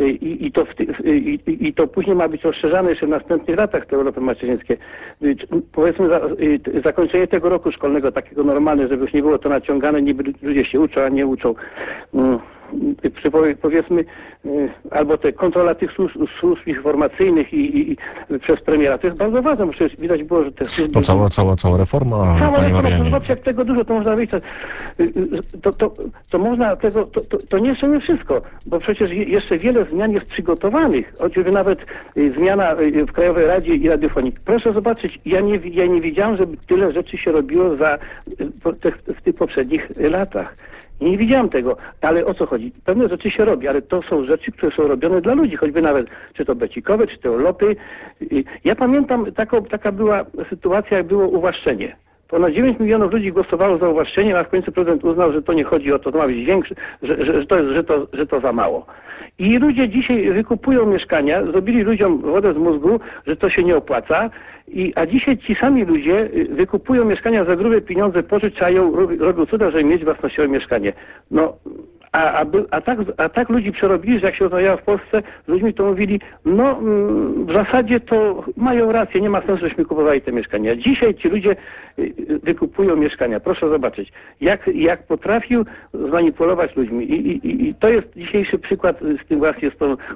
I to później ma być rozszerzane jeszcze w następnych latach, te urlopy macierzyńskie. Powiedzmy zakończenie tego roku szkolnego, takiego normalne, żeby już nie było to naciągane, niby ludzie się uczą, a nie uczą. Powiedzmy, albo te kontrola tych służb informacyjnych i przez premiera. To jest bardzo ważne, bo przecież widać było, że te służby... To cała reforma. Cała reforma, zobaczcie, jak tego dużo, to można wyjść. To można tego, to nie jeszcze nie wszystko, bo przecież jeszcze wiele zmian jest przygotowanych, choćby nawet zmiana w Krajowej Radzie i Radiofonii. Proszę zobaczyć, ja nie widziałem, żeby tyle rzeczy się robiło w tych poprzednich latach. Nie widziałem tego, ale o co chodzi? Pewne rzeczy się robi, ale to są rzeczy, które są robione dla ludzi, choćby nawet czy to becikowe, czy te urlopy. Ja pamiętam, taka była sytuacja, jak było uwłaszczenie. Ponad 9 milionów ludzi głosowało za uwłaszczeniem, a w końcu prezydent uznał, że to nie chodzi o to ma być większe, że to za mało. I ludzie dzisiaj wykupują mieszkania, zrobili ludziom wodę z mózgu, że to się nie opłaca, a dzisiaj ci sami ludzie wykupują mieszkania za grube pieniądze, pożyczają, robią cuda, żeby mieć własnościowe mieszkanie. No, A tak ludzi przerobili, że jak się rozmawiało w Polsce z ludźmi, to mówili, no w zasadzie to mają rację, nie ma sensu, żeśmy kupowali te mieszkania. Dzisiaj ci ludzie wykupują mieszkania. Proszę zobaczyć, jak potrafił zmanipulować ludźmi. I to jest dzisiejszy przykład z tym właśnie,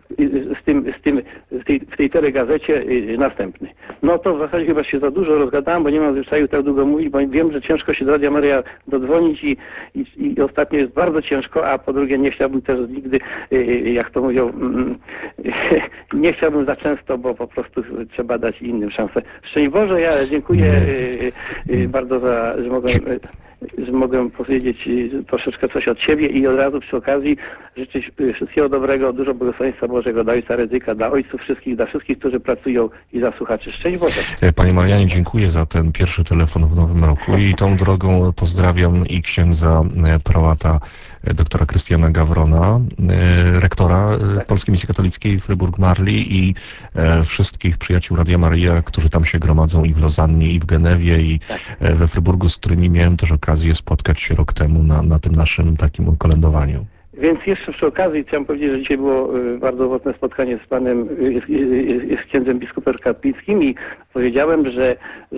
w tej telegazecie następny. No to w zasadzie chyba się za dużo rozgadałem, bo nie mam zwyczaju tak długo mówić, bo wiem, że ciężko się do Radia Maryja dodzwonić i ostatnio jest bardzo ciężko, a po drugie nie chciałbym też nigdy, jak to mówią, nie chciałbym za często, bo po prostu trzeba dać innym szansę. Szczęść Boże, ja dziękuję bardzo że mogę powiedzieć troszeczkę coś od siebie i od razu przy okazji życzyć wszystkiego dobrego, dużo błogosławieństwa Bożego dla Ojca Rydzyka, dla ojców wszystkich, dla wszystkich, którzy pracują i dla słuchaczy. Szczęść Boże. Panie Marianie, dziękuję za ten pierwszy telefon w nowym roku i tą drogą pozdrawiam i księdza prałata doktora Krystiana Gawrona, rektora Polskiej Misji Katolickiej Fryburg-Marli i wszystkich przyjaciół Radia Maryja, którzy tam się gromadzą i w Lozannie, i w Genewie, i we Fryburgu, z którymi miałem też okazję spotkać się rok temu na tym naszym takim kolędowaniu. Więc jeszcze przy okazji chciałem powiedzieć, że dzisiaj było bardzo owocne spotkanie z panem, z księdzem biskupem Karpińskim i powiedziałem, że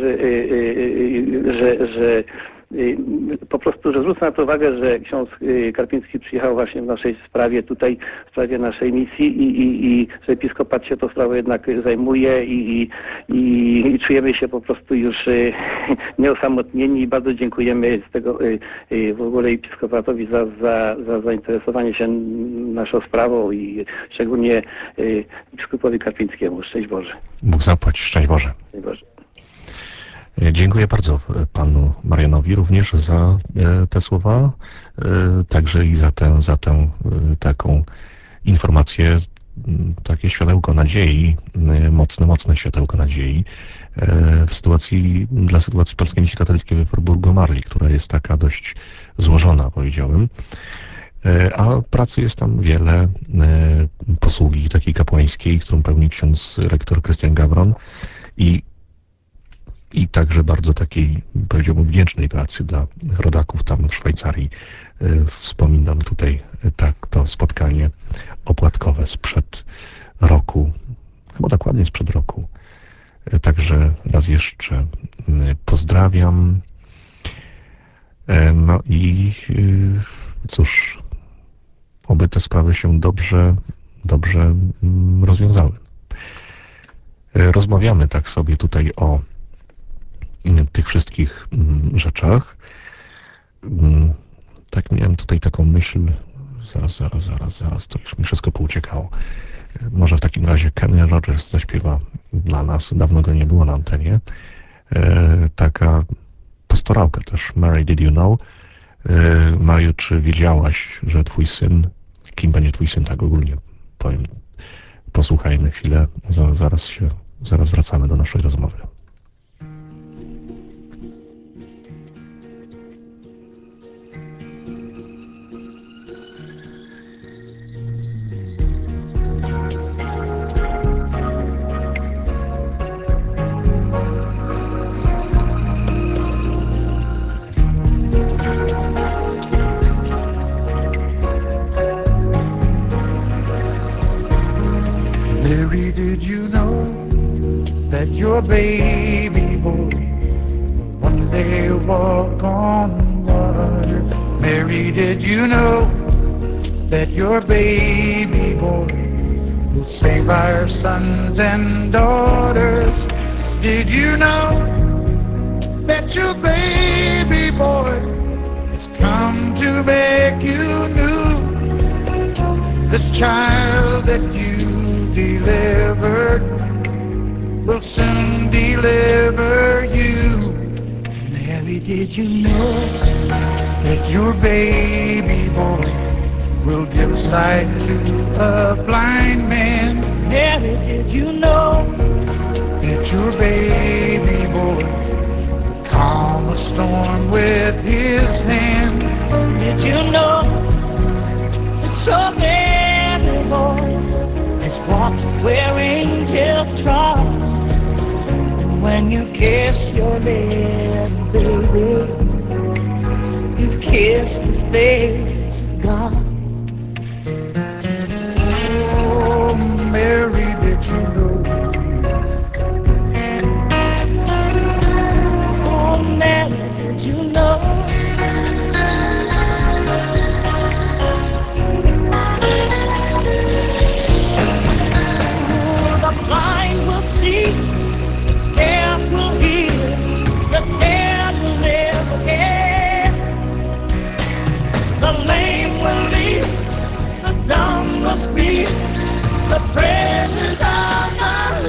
po prostu, że zwrócę na to uwagę, że ksiądz Karpiński przyjechał właśnie w naszej sprawie tutaj, w sprawie naszej misji i że episkopat się tą sprawą jednak zajmuje i czujemy się po prostu już nieosamotnieni i bardzo dziękujemy z tego w ogóle episkopatowi za zainteresowanie się naszą sprawą i szczególnie biskupowi Karpińskiemu. Szczęść Boże. Bóg zapłać. Szczęść Boże. Szczęść Boże. Dziękuję bardzo panu Marianowi również za te słowa, także i za tę taką informację, takie światełko nadziei, mocne światełko nadziei dla sytuacji Polskiej Misji Katolickiej we Fryburgu-Marli, która jest taka dość złożona, powiedziałbym. A pracy jest tam wiele, posługi takiej kapłańskiej, którą pełni ksiądz rektor Krystian Gawron i także bardzo takiej, powiedziałbym, wdzięcznej pracy dla rodaków tam w Szwajcarii. Wspominam tutaj to spotkanie opłatkowe sprzed roku, chyba dokładnie sprzed roku. Także raz jeszcze pozdrawiam. No i cóż, oby te sprawy się dobrze rozwiązały. Rozmawiamy tak sobie tutaj o tych wszystkich rzeczach. Tak miałem tutaj taką myśl, zaraz, to już mi wszystko pouciekało. Może w takim razie Kenny Rogers zaśpiewa dla nas, dawno go nie było na antenie. Taka pastorałka też, Mary, did you know? Mariu, czy wiedziałaś, że twój syn, kim będzie twój syn, tak ogólnie powiem. Posłuchajmy chwilę, zaraz wracamy do naszej rozmowy. Mary, did you know that your baby boy will one day walk on water? Mary, did you know that your baby boy will save our sons and daughters? Did you know that your baby boy has come to make you new? This child that you delivered will soon deliver you. Mary, did you know that your baby boy will give sight to a blind man? Mary, did you know that your baby boy will calm a storm with his hand? Did you know that so many boys walked where angels trod? And when you kiss your little baby, you've kissed the face of God. praises of the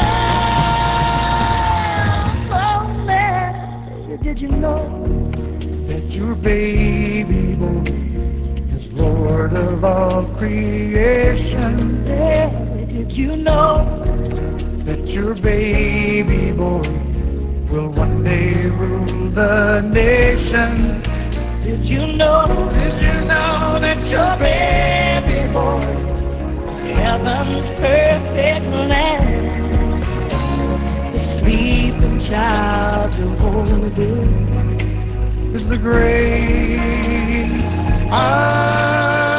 Lamb. Oh, Mary, did you know that your baby boy is Lord of all creation? Mary, did you know that your baby boy will one day rule the nation? Did you know that your baby boy is heaven's perfect lamb? The sleeping child Jehovah is the great I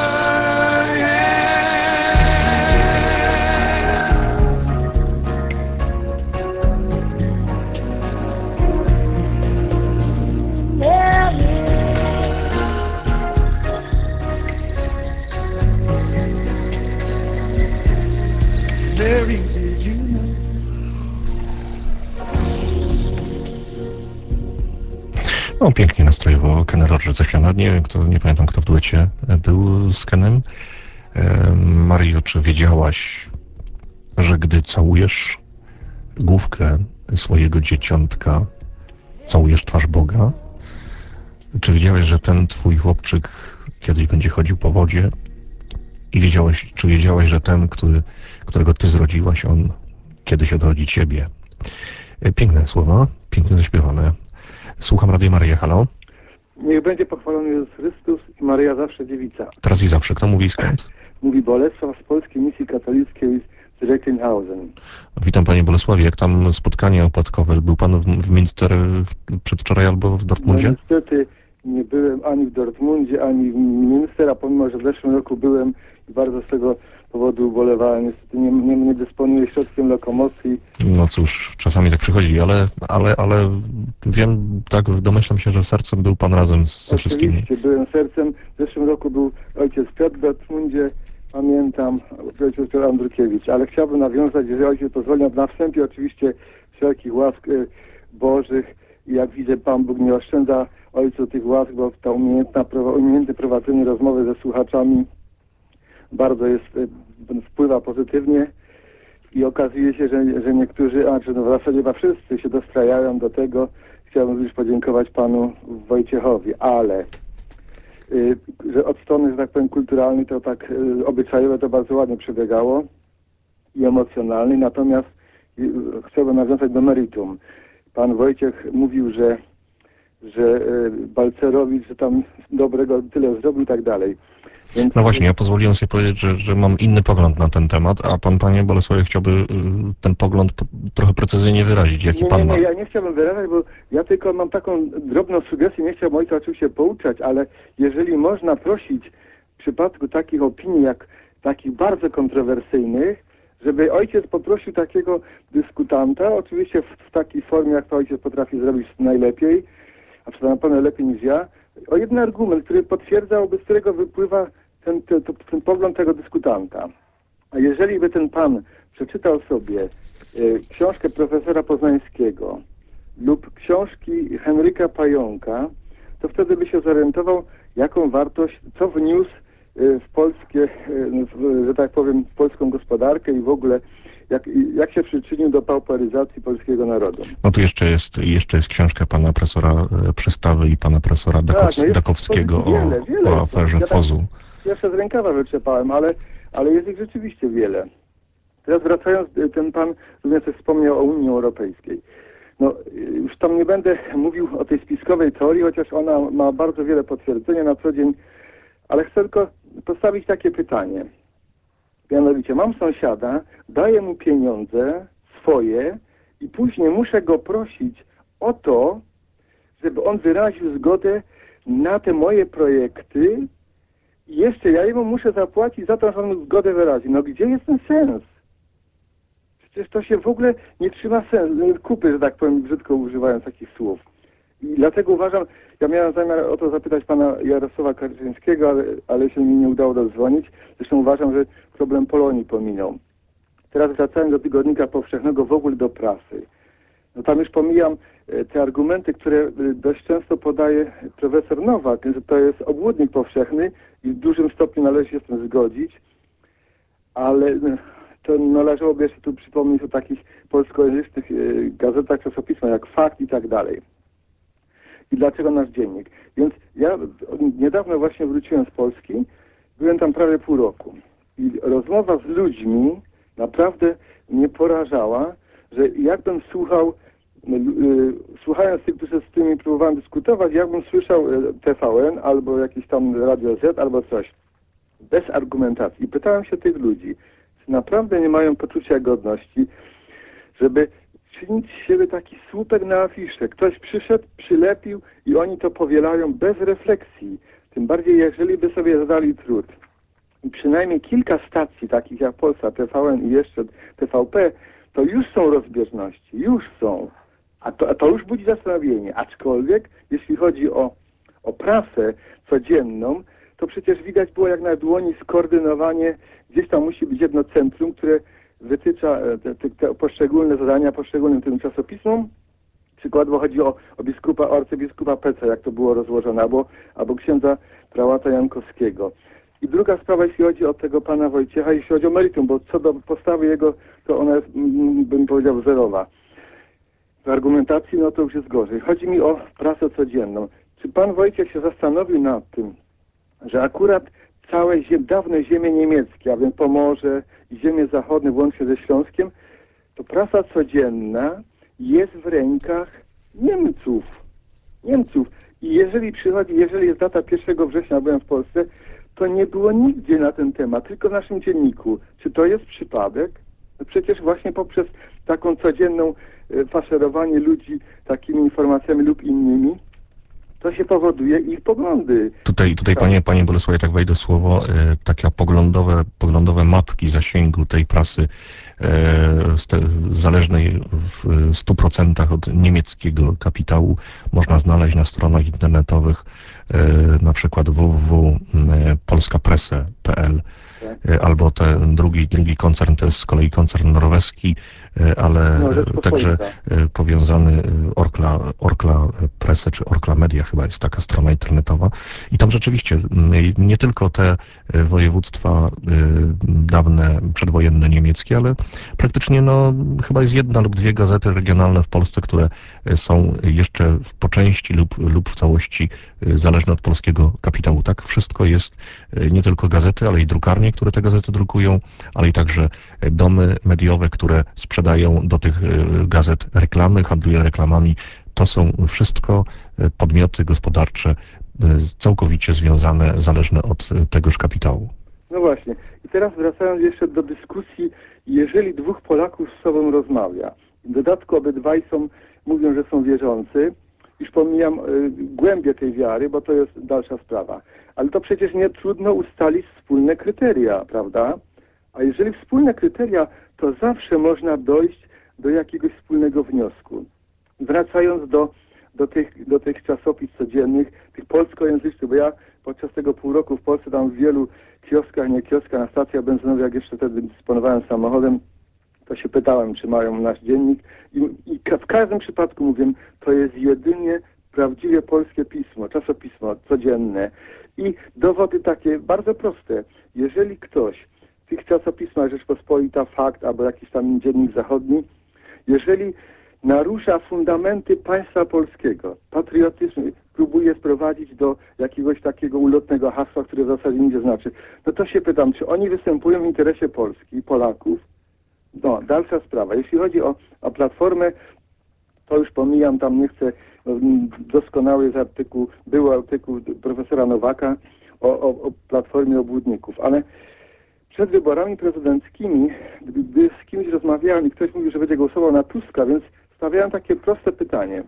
Mary, did you know? No, pięknie nastrojowo Ken Rogers zaśpiewał. Nie pamiętam, kto w duecie był z Kenem. Mario, czy wiedziałaś, że gdy całujesz główkę swojego dzieciątka, całujesz twarz Boga? Czy wiedziałeś, że ten twój chłopczyk kiedyś będzie chodził po wodzie? I wiedziałaś, że ten, którego ty zrodziłaś, on kiedyś odrodzi ciebie? Piękne słowa, pięknie zaśpiewane. Słucham Radio Maryja, halo? Niech będzie pochwalony Jezus Chrystus i Maryja zawsze dziewica. Teraz i zawsze. Kto mówi skąd? Mówi Bolesław z Polskiej Misji Katolickiej z Recklinghausen. Witam panie Bolesławie. Jak tam spotkanie opłatkowe? Był pan w Münster przedwczoraj albo w Dortmundzie? No, niestety nie byłem ani w Dortmundzie, ani w Münster, a pomimo, że w zeszłym roku byłem i bardzo z tego powodu ubolewałem. Niestety nie dysponuję środkiem lokomocji. No cóż, czasami tak przychodzi, ale wiem, tak domyślam się, że sercem był pan razem ze wszystkimi. Oczywiście, byłem sercem. W zeszłym roku był ojciec Piotr w Dortmundzie, pamiętam, ojciec Piotr Andrukiewicz, ale chciałbym nawiązać, jeżeli ojciec pozwoli, na wstępie oczywiście wszelkich łask bożych i jak widzę, Pan Bóg nie oszczędza ojcu tych łask, bo to umiejętne prowadzenie rozmowy ze słuchaczami bardzo wpływa pozytywnie i okazuje się, że niektórzy, no w zasadzie chyba wszyscy się dostrajają do tego. Chciałbym już podziękować panu Wojciechowi, ale że od strony, że tak powiem, kulturalnej to tak obyczajowe to bardzo ładnie przebiegało i emocjonalnej, natomiast chciałbym nawiązać do meritum. Pan Wojciech mówił, że Balcerowicz, że tam dobrego tyle zrobił i tak dalej. Więc no właśnie, ja pozwoliłem sobie powiedzieć, że mam inny pogląd na ten temat, a pan, panie Bolesławie, chciałby ten pogląd trochę precyzyjnie wyrazić. Jaki pan ma? Nie, ja nie chciałbym wyrażać, bo ja tylko mam taką drobną sugestię, nie chciałbym ojca oczywiście pouczać, ale jeżeli można prosić w przypadku takich opinii, jak takich bardzo kontrowersyjnych, żeby ojciec poprosił takiego dyskutanta, oczywiście w takiej formie, jak to ojciec potrafi zrobić najlepiej, a czy to na pewno lepiej niż ja, o jeden argument, który potwierdzałby, z którego wypływa ten pogląd tego dyskutanta. A jeżeli by ten pan przeczytał sobie książkę profesora Poznańskiego lub książki Henryka Pająka, to wtedy by się zorientował, jaką wartość, co wniósł w polskie, że tak powiem, w polską gospodarkę i w ogóle jak się przyczynił do pauperyzacji polskiego narodu. No tu jeszcze jest książka pana profesora Przystawy i pana profesora Dakowskiego o aferze FOZ-u. Jeszcze z rękawa wyczerpałem, ale jest ich rzeczywiście wiele. Teraz wracając, ten pan również wspomniał o Unii Europejskiej. No, już tam nie będę mówił o tej spiskowej teorii, chociaż ona ma bardzo wiele potwierdzenia na co dzień, ale chcę tylko postawić takie pytanie. Mianowicie, mam sąsiada, daję mu pieniądze swoje i później muszę go prosić o to, żeby on wyraził zgodę na te moje projekty i jeszcze ja jemu muszę zapłacić za to, że on zgodę wyrazi. No gdzie jest ten sens? Przecież to się w ogóle nie trzyma kupy, że tak powiem, brzydko używając takich słów. I dlatego uważam, ja miałem zamiar o to zapytać pana Jarosława Kaczyńskiego, ale się mi nie udało dodzwonić. Zresztą uważam, że problem Polonii pominął. Teraz wracając do Tygodnika Powszechnego, w ogóle do prasy. No tam już pomijam te argumenty, które dość często podaje profesor Nowak, że to jest obłudnik powszechny i w dużym stopniu należy się z tym zgodzić, ale to należałoby jeszcze tu przypomnieć o takich polskojęzycznych gazetach, czasopismach jak Fakt i tak dalej. I dlaczego nasz dziennik? Więc ja niedawno właśnie wróciłem z Polski, byłem tam prawie pół roku. I rozmowa z ludźmi naprawdę mnie porażała, że jakbym słuchał, słuchając tych, którzy z tymi próbowałem dyskutować, jakbym słyszał TVN albo jakieś tam Radio Z albo coś. Bez argumentacji. I pytałem się tych ludzi, czy naprawdę nie mają poczucia godności, żeby czynić z siebie taki słupek na afisze. Ktoś przyszedł, przylepił i oni to powielają bez refleksji. Tym bardziej, jeżeli by sobie zadali trud. I przynajmniej kilka stacji, takich jak Polsa, TVN i jeszcze TVP, to już są rozbieżności. Już są. A to już budzi zastanowienie. Aczkolwiek, jeśli chodzi o prasę codzienną, to przecież widać było jak na dłoni skoordynowanie. Gdzieś tam musi być jedno centrum, które wytycza te poszczególne zadania poszczególnym tym czasopismom. Przykładowo chodzi o arcybiskupa Peca, jak to było rozłożone, albo księdza prałata Jankowskiego. I druga sprawa, jeśli chodzi o tego pana Wojciecha, jeśli chodzi o meritum, bo co do postawy jego, to ona jest, bym powiedział, zerowa. W argumentacji, no to już jest gorzej. Chodzi mi o prasę codzienną. Czy pan Wojciech się zastanowił nad tym, że akurat całe dawne ziemie niemieckie, a więc Pomorze i ziemie zachodnie, włącznie ze Śląskiem, to prasa codzienna jest w rękach Niemców. I jeżeli jest data 1 września, byłem w Polsce, to nie było nigdzie na ten temat, tylko w naszym dzienniku. Czy to jest przypadek? No przecież właśnie poprzez taką codzienną faszerowanie ludzi takimi informacjami lub innymi, to się powoduje ich poglądy. Tutaj panie Bolesławie, tak wejdę słowo, takie poglądowe mapki zasięgu tej prasy zależnej w 100% od niemieckiego kapitału można znaleźć na stronach internetowych, na przykład www.polskapresse.pl. Albo ten drugi koncern to jest z kolei koncern norweski, ale także powiązany Orkla Presse czy Orkla Media chyba jest taka strona internetowa. I tam rzeczywiście nie tylko te województwa dawne, przedwojenne niemieckie, ale praktycznie chyba jest jedna lub dwie gazety regionalne w Polsce, które są jeszcze po części lub w całości zależne od polskiego kapitału. Tak, wszystko jest, nie tylko gazety, ale i drukarnie, które te gazety drukują, ale i także domy mediowe, które sprzedają do tych gazet reklamy, handlują reklamami. To są wszystko podmioty gospodarcze całkowicie związane, zależne od tegoż kapitału. No właśnie. I teraz wracając jeszcze do dyskusji, jeżeli dwóch Polaków z sobą rozmawia, w dodatku obydwaj mówią, że są wierzący, już pomijam głębię tej wiary, bo to jest dalsza sprawa. Ale to przecież nie trudno ustalić wspólne kryteria, prawda? A jeżeli wspólne kryteria, to zawsze można dojść do jakiegoś wspólnego wniosku. Wracając do tych czasopis codziennych, tych polskojęzycznych, bo ja podczas tego pół roku w Polsce tam w wielu kioskach, na stacjach benzynowych, jak jeszcze wtedy dysponowałem samochodem, to się pytałem, czy mają nasz dziennik i w każdym przypadku mówię, to jest jedynie prawdziwie polskie pismo, czasopismo codzienne. I dowody takie bardzo proste. Jeżeli ktoś w tych czasopismach Rzeczpospolita, Fakt albo jakiś tam dziennik zachodni, jeżeli narusza fundamenty państwa polskiego, patriotyczny, próbuje sprowadzić do jakiegoś takiego ulotnego hasła, które w zasadzie nic nie znaczy, no to się pytam, czy oni występują w interesie Polski, Polaków? No, dalsza sprawa. Jeśli chodzi o Platformę, to już pomijam, tam nie chcę, doskonały jest był artykuł profesora Nowaka o Platformie Obłudników, ale przed wyborami prezydenckimi, gdy z kimś rozmawiałem i ktoś mówił, że będzie głosował na Tuska, więc stawiałem takie proste pytanie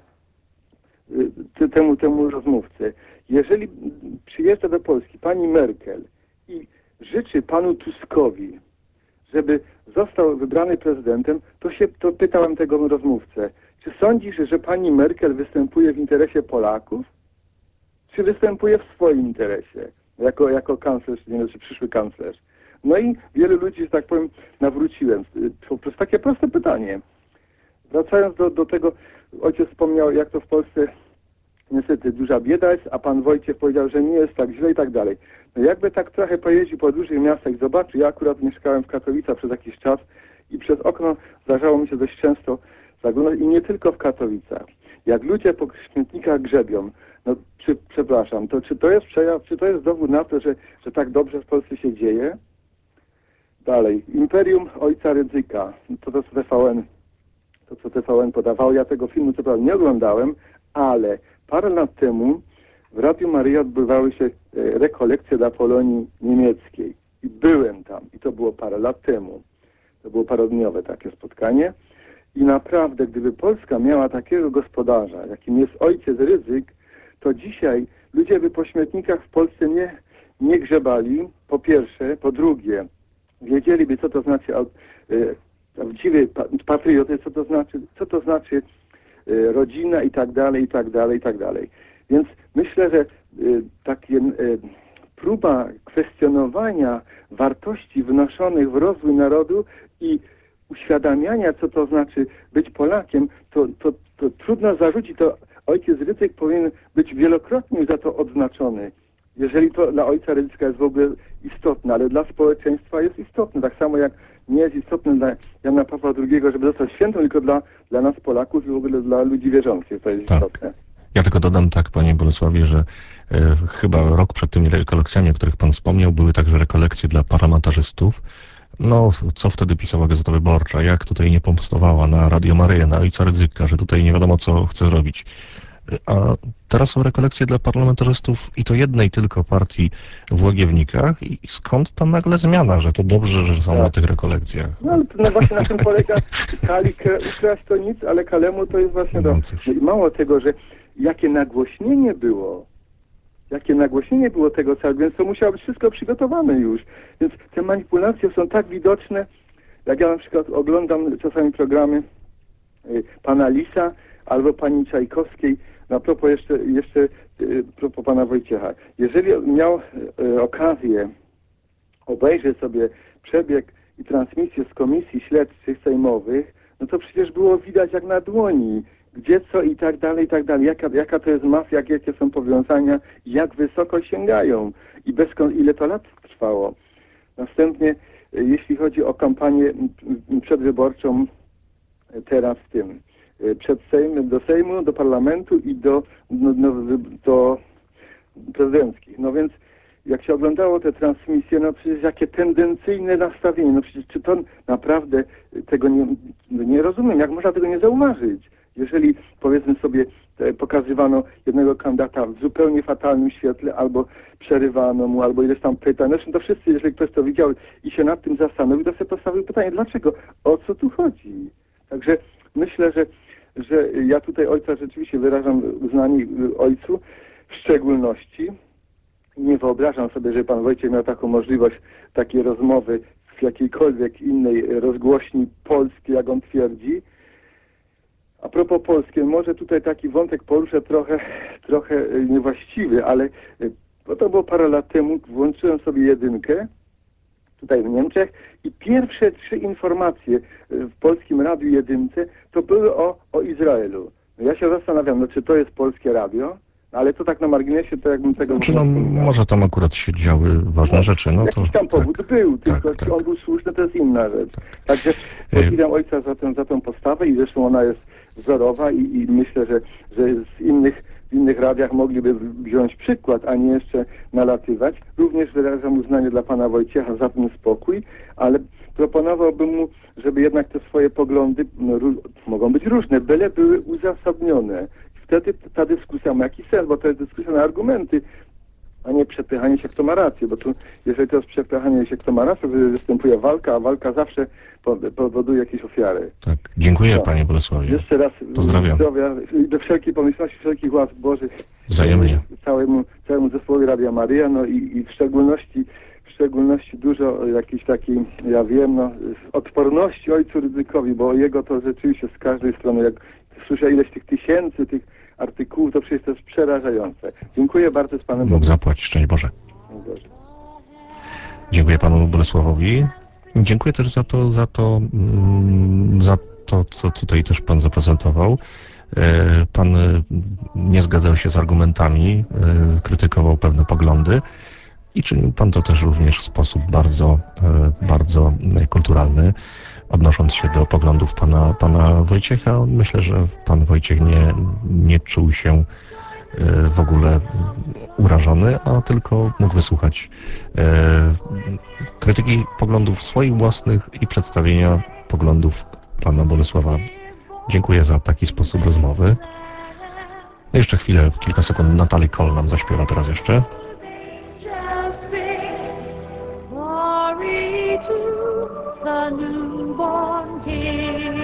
temu rozmówcy. Jeżeli przyjeżdża do Polski pani Merkel i życzy panu Tuskowi, żeby został wybrany prezydentem, to pytałem tego rozmówcę, czy sądzisz, że pani Merkel występuje w interesie Polaków, czy występuje w swoim interesie, jako kanclerz, czy przyszły kanclerz? No i wielu ludzi, że tak powiem, nawróciłem. Przez takie proste pytanie. Wracając do tego, ojciec wspomniał, jak to w Polsce niestety duża bieda jest, a pan Wojciech powiedział, że nie jest tak źle i tak dalej. No jakby tak trochę pojeździł po dużych miastach i zobaczył, ja akurat mieszkałem w Katowicach przez jakiś czas i przez okno zdarzało mi się dość często zaglądać i nie tylko w Katowicach. Jak ludzie po śmietnikach grzebią, no przepraszam, to czy to jest przejaw, czy to jest dowód na to, że tak dobrze w Polsce się dzieje? Dalej, Imperium Ojca Rydzyka, to co TVN podawało, ja tego filmu co prawda nie oglądałem, ale parę lat temu w Radiu Maryja odbywały się rekolekcje dla Polonii niemieckiej i byłem tam i to było parę lat temu. To było parodniowe takie spotkanie i naprawdę gdyby Polska miała takiego gospodarza, jakim jest ojciec Rydzyk, to dzisiaj ludzie by po śmietnikach w Polsce nie grzebali, po pierwsze, po drugie wiedzieliby co to znaczy prawdziwy patriotyzm, co to znaczy rodzina i tak dalej, i tak dalej, i tak dalej. Więc myślę, że takie próba kwestionowania wartości wnoszonych w rozwój narodu i uświadamiania, co to znaczy być Polakiem, to trudno zarzucić. To ojciec Rydzyk powinien być wielokrotnie za to odznaczony. Jeżeli to dla ojca Rydzyka jest w ogóle istotne, ale dla społeczeństwa jest istotne. Tak samo jak nie jest istotne dla Jana Pawła II, żeby zostać świętym, tylko dla nas Polaków i w ogóle dla ludzi wierzących to jest istotne. Ja tylko dodam tak, panie Bolesławie, że chyba rok przed tymi rekolekcjami, o których pan wspomniał, były także rekolekcje dla parlamentarzystów. No, co wtedy pisała Gazeta Wyborcza, jak tutaj nie pomstowała na Radio Maryję, na ojca Rydzyka, że tutaj nie wiadomo co chce zrobić. A teraz są rekolekcje dla parlamentarzystów i to jednej tylko partii w Łagiewnikach i skąd ta nagle zmiana, że to dobrze, że są na tych rekolekcjach? No właśnie na tym polega Kali ukraść to nic, ale Kalemu to jest właśnie to. No i mało tego, że jakie nagłośnienie było tego całego, więc to musiało być wszystko przygotowane już. Więc te manipulacje są tak widoczne, jak ja na przykład oglądam czasami programy pana Lisa albo pani Czajkowskiej, a propos jeszcze propos pana Wojciecha. Jeżeli miał okazję obejrzeć sobie przebieg i transmisję z komisji śledczych sejmowych, no to przecież było widać jak na dłoni, gdzie co i tak dalej, jaka to jest mafia, jakie są powiązania, jak wysoko sięgają i ile to lat trwało. Następnie, jeśli chodzi o kampanię przedwyborczą teraz w tym, do Sejmu, do Parlamentu i do prezydenckich. No więc jak się oglądało te transmisje, no przecież jakie tendencyjne nastawienie, no przecież czy to naprawdę tego nie rozumiem, jak można tego nie zauważyć? Jeżeli powiedzmy sobie pokazywano jednego kandydata w zupełnie fatalnym świetle, albo przerywano mu, albo ileś tam pytań, zresztą to wszyscy, jeżeli ktoś to widział i się nad tym zastanowił, to sobie postawił pytanie, dlaczego? O co tu chodzi? Także myślę, że ja tutaj ojca rzeczywiście wyrażam uznanie ojcu w szczególności. Nie wyobrażam sobie, że pan Wojciech miał taką możliwość, takiej rozmowy w jakiejkolwiek innej rozgłośni polskiej, jak on twierdzi. A propos polskiej, może tutaj taki wątek poruszę trochę niewłaściwy, ale bo to było parę lat temu, włączyłem sobie jedynkę tutaj w Niemczech i pierwsze 3 informacje w polskim radiu jedynce to były o Izraelu. No ja się zastanawiam, no czy to jest polskie radio? Ale to tak na marginesie, to jakbym tego nie wspominał. Może tam akurat się działy ważne rzeczy. No jakiś tam powód był, tylko czy on był słuszny, to jest inna rzecz. Także podziwiam ojca za tę postawę i zresztą ona jest wzorowa i myślę, że z innych radiach mogliby wziąć przykład, a nie jeszcze nalatywać. Również wyrażam uznanie dla pana Wojciecha za ten spokój, ale proponowałbym mu, żeby jednak te swoje poglądy, mogą być różne, byle były uzasadnione. Wtedy ta dyskusja ma jakiś sens, bo to jest dyskusja na argumenty, a nie przepychanie się, kto ma rację, bo tu, jeżeli to jest przepychanie się, kto ma rację, to występuje walka, a walka zawsze powoduje jakieś ofiary. Tak, dziękuję panie Bolesławie. Jeszcze raz pozdrawiam. Zdrowia i do wszelkiej pomyślności, wszelkich łask Bożych. Wzajemnie. Całemu zespołowi Radia Maryja, no i w szczególności dużo jakiejś takiej, ja wiem, odporności ojcu Rydzykowi, bo jego to rzeczywiście z każdej strony, jak słyszę ileś tych tysięcy, tych artykułów, to przecież to jest przerażające. Dziękuję bardzo z panem Bóg zapłać, szczęść Boże. Dziękuję panu Bolesławowi. Dziękuję też za to, co tutaj też pan zaprezentował. Pan nie zgadzał się z argumentami, krytykował pewne poglądy i czynił pan to też również w sposób bardzo kulturalny, odnosząc się do poglądów pana Wojciecha. Myślę, że pan Wojciech nie czuł się w ogóle urażony, a tylko mógł wysłuchać krytyki poglądów swoich własnych i przedstawienia poglądów pana Bolesława. Dziękuję za taki sposób rozmowy. No jeszcze chwilę, kilka sekund Natalie Cole nam zaśpiewa teraz jeszcze. Glory to the newborn King.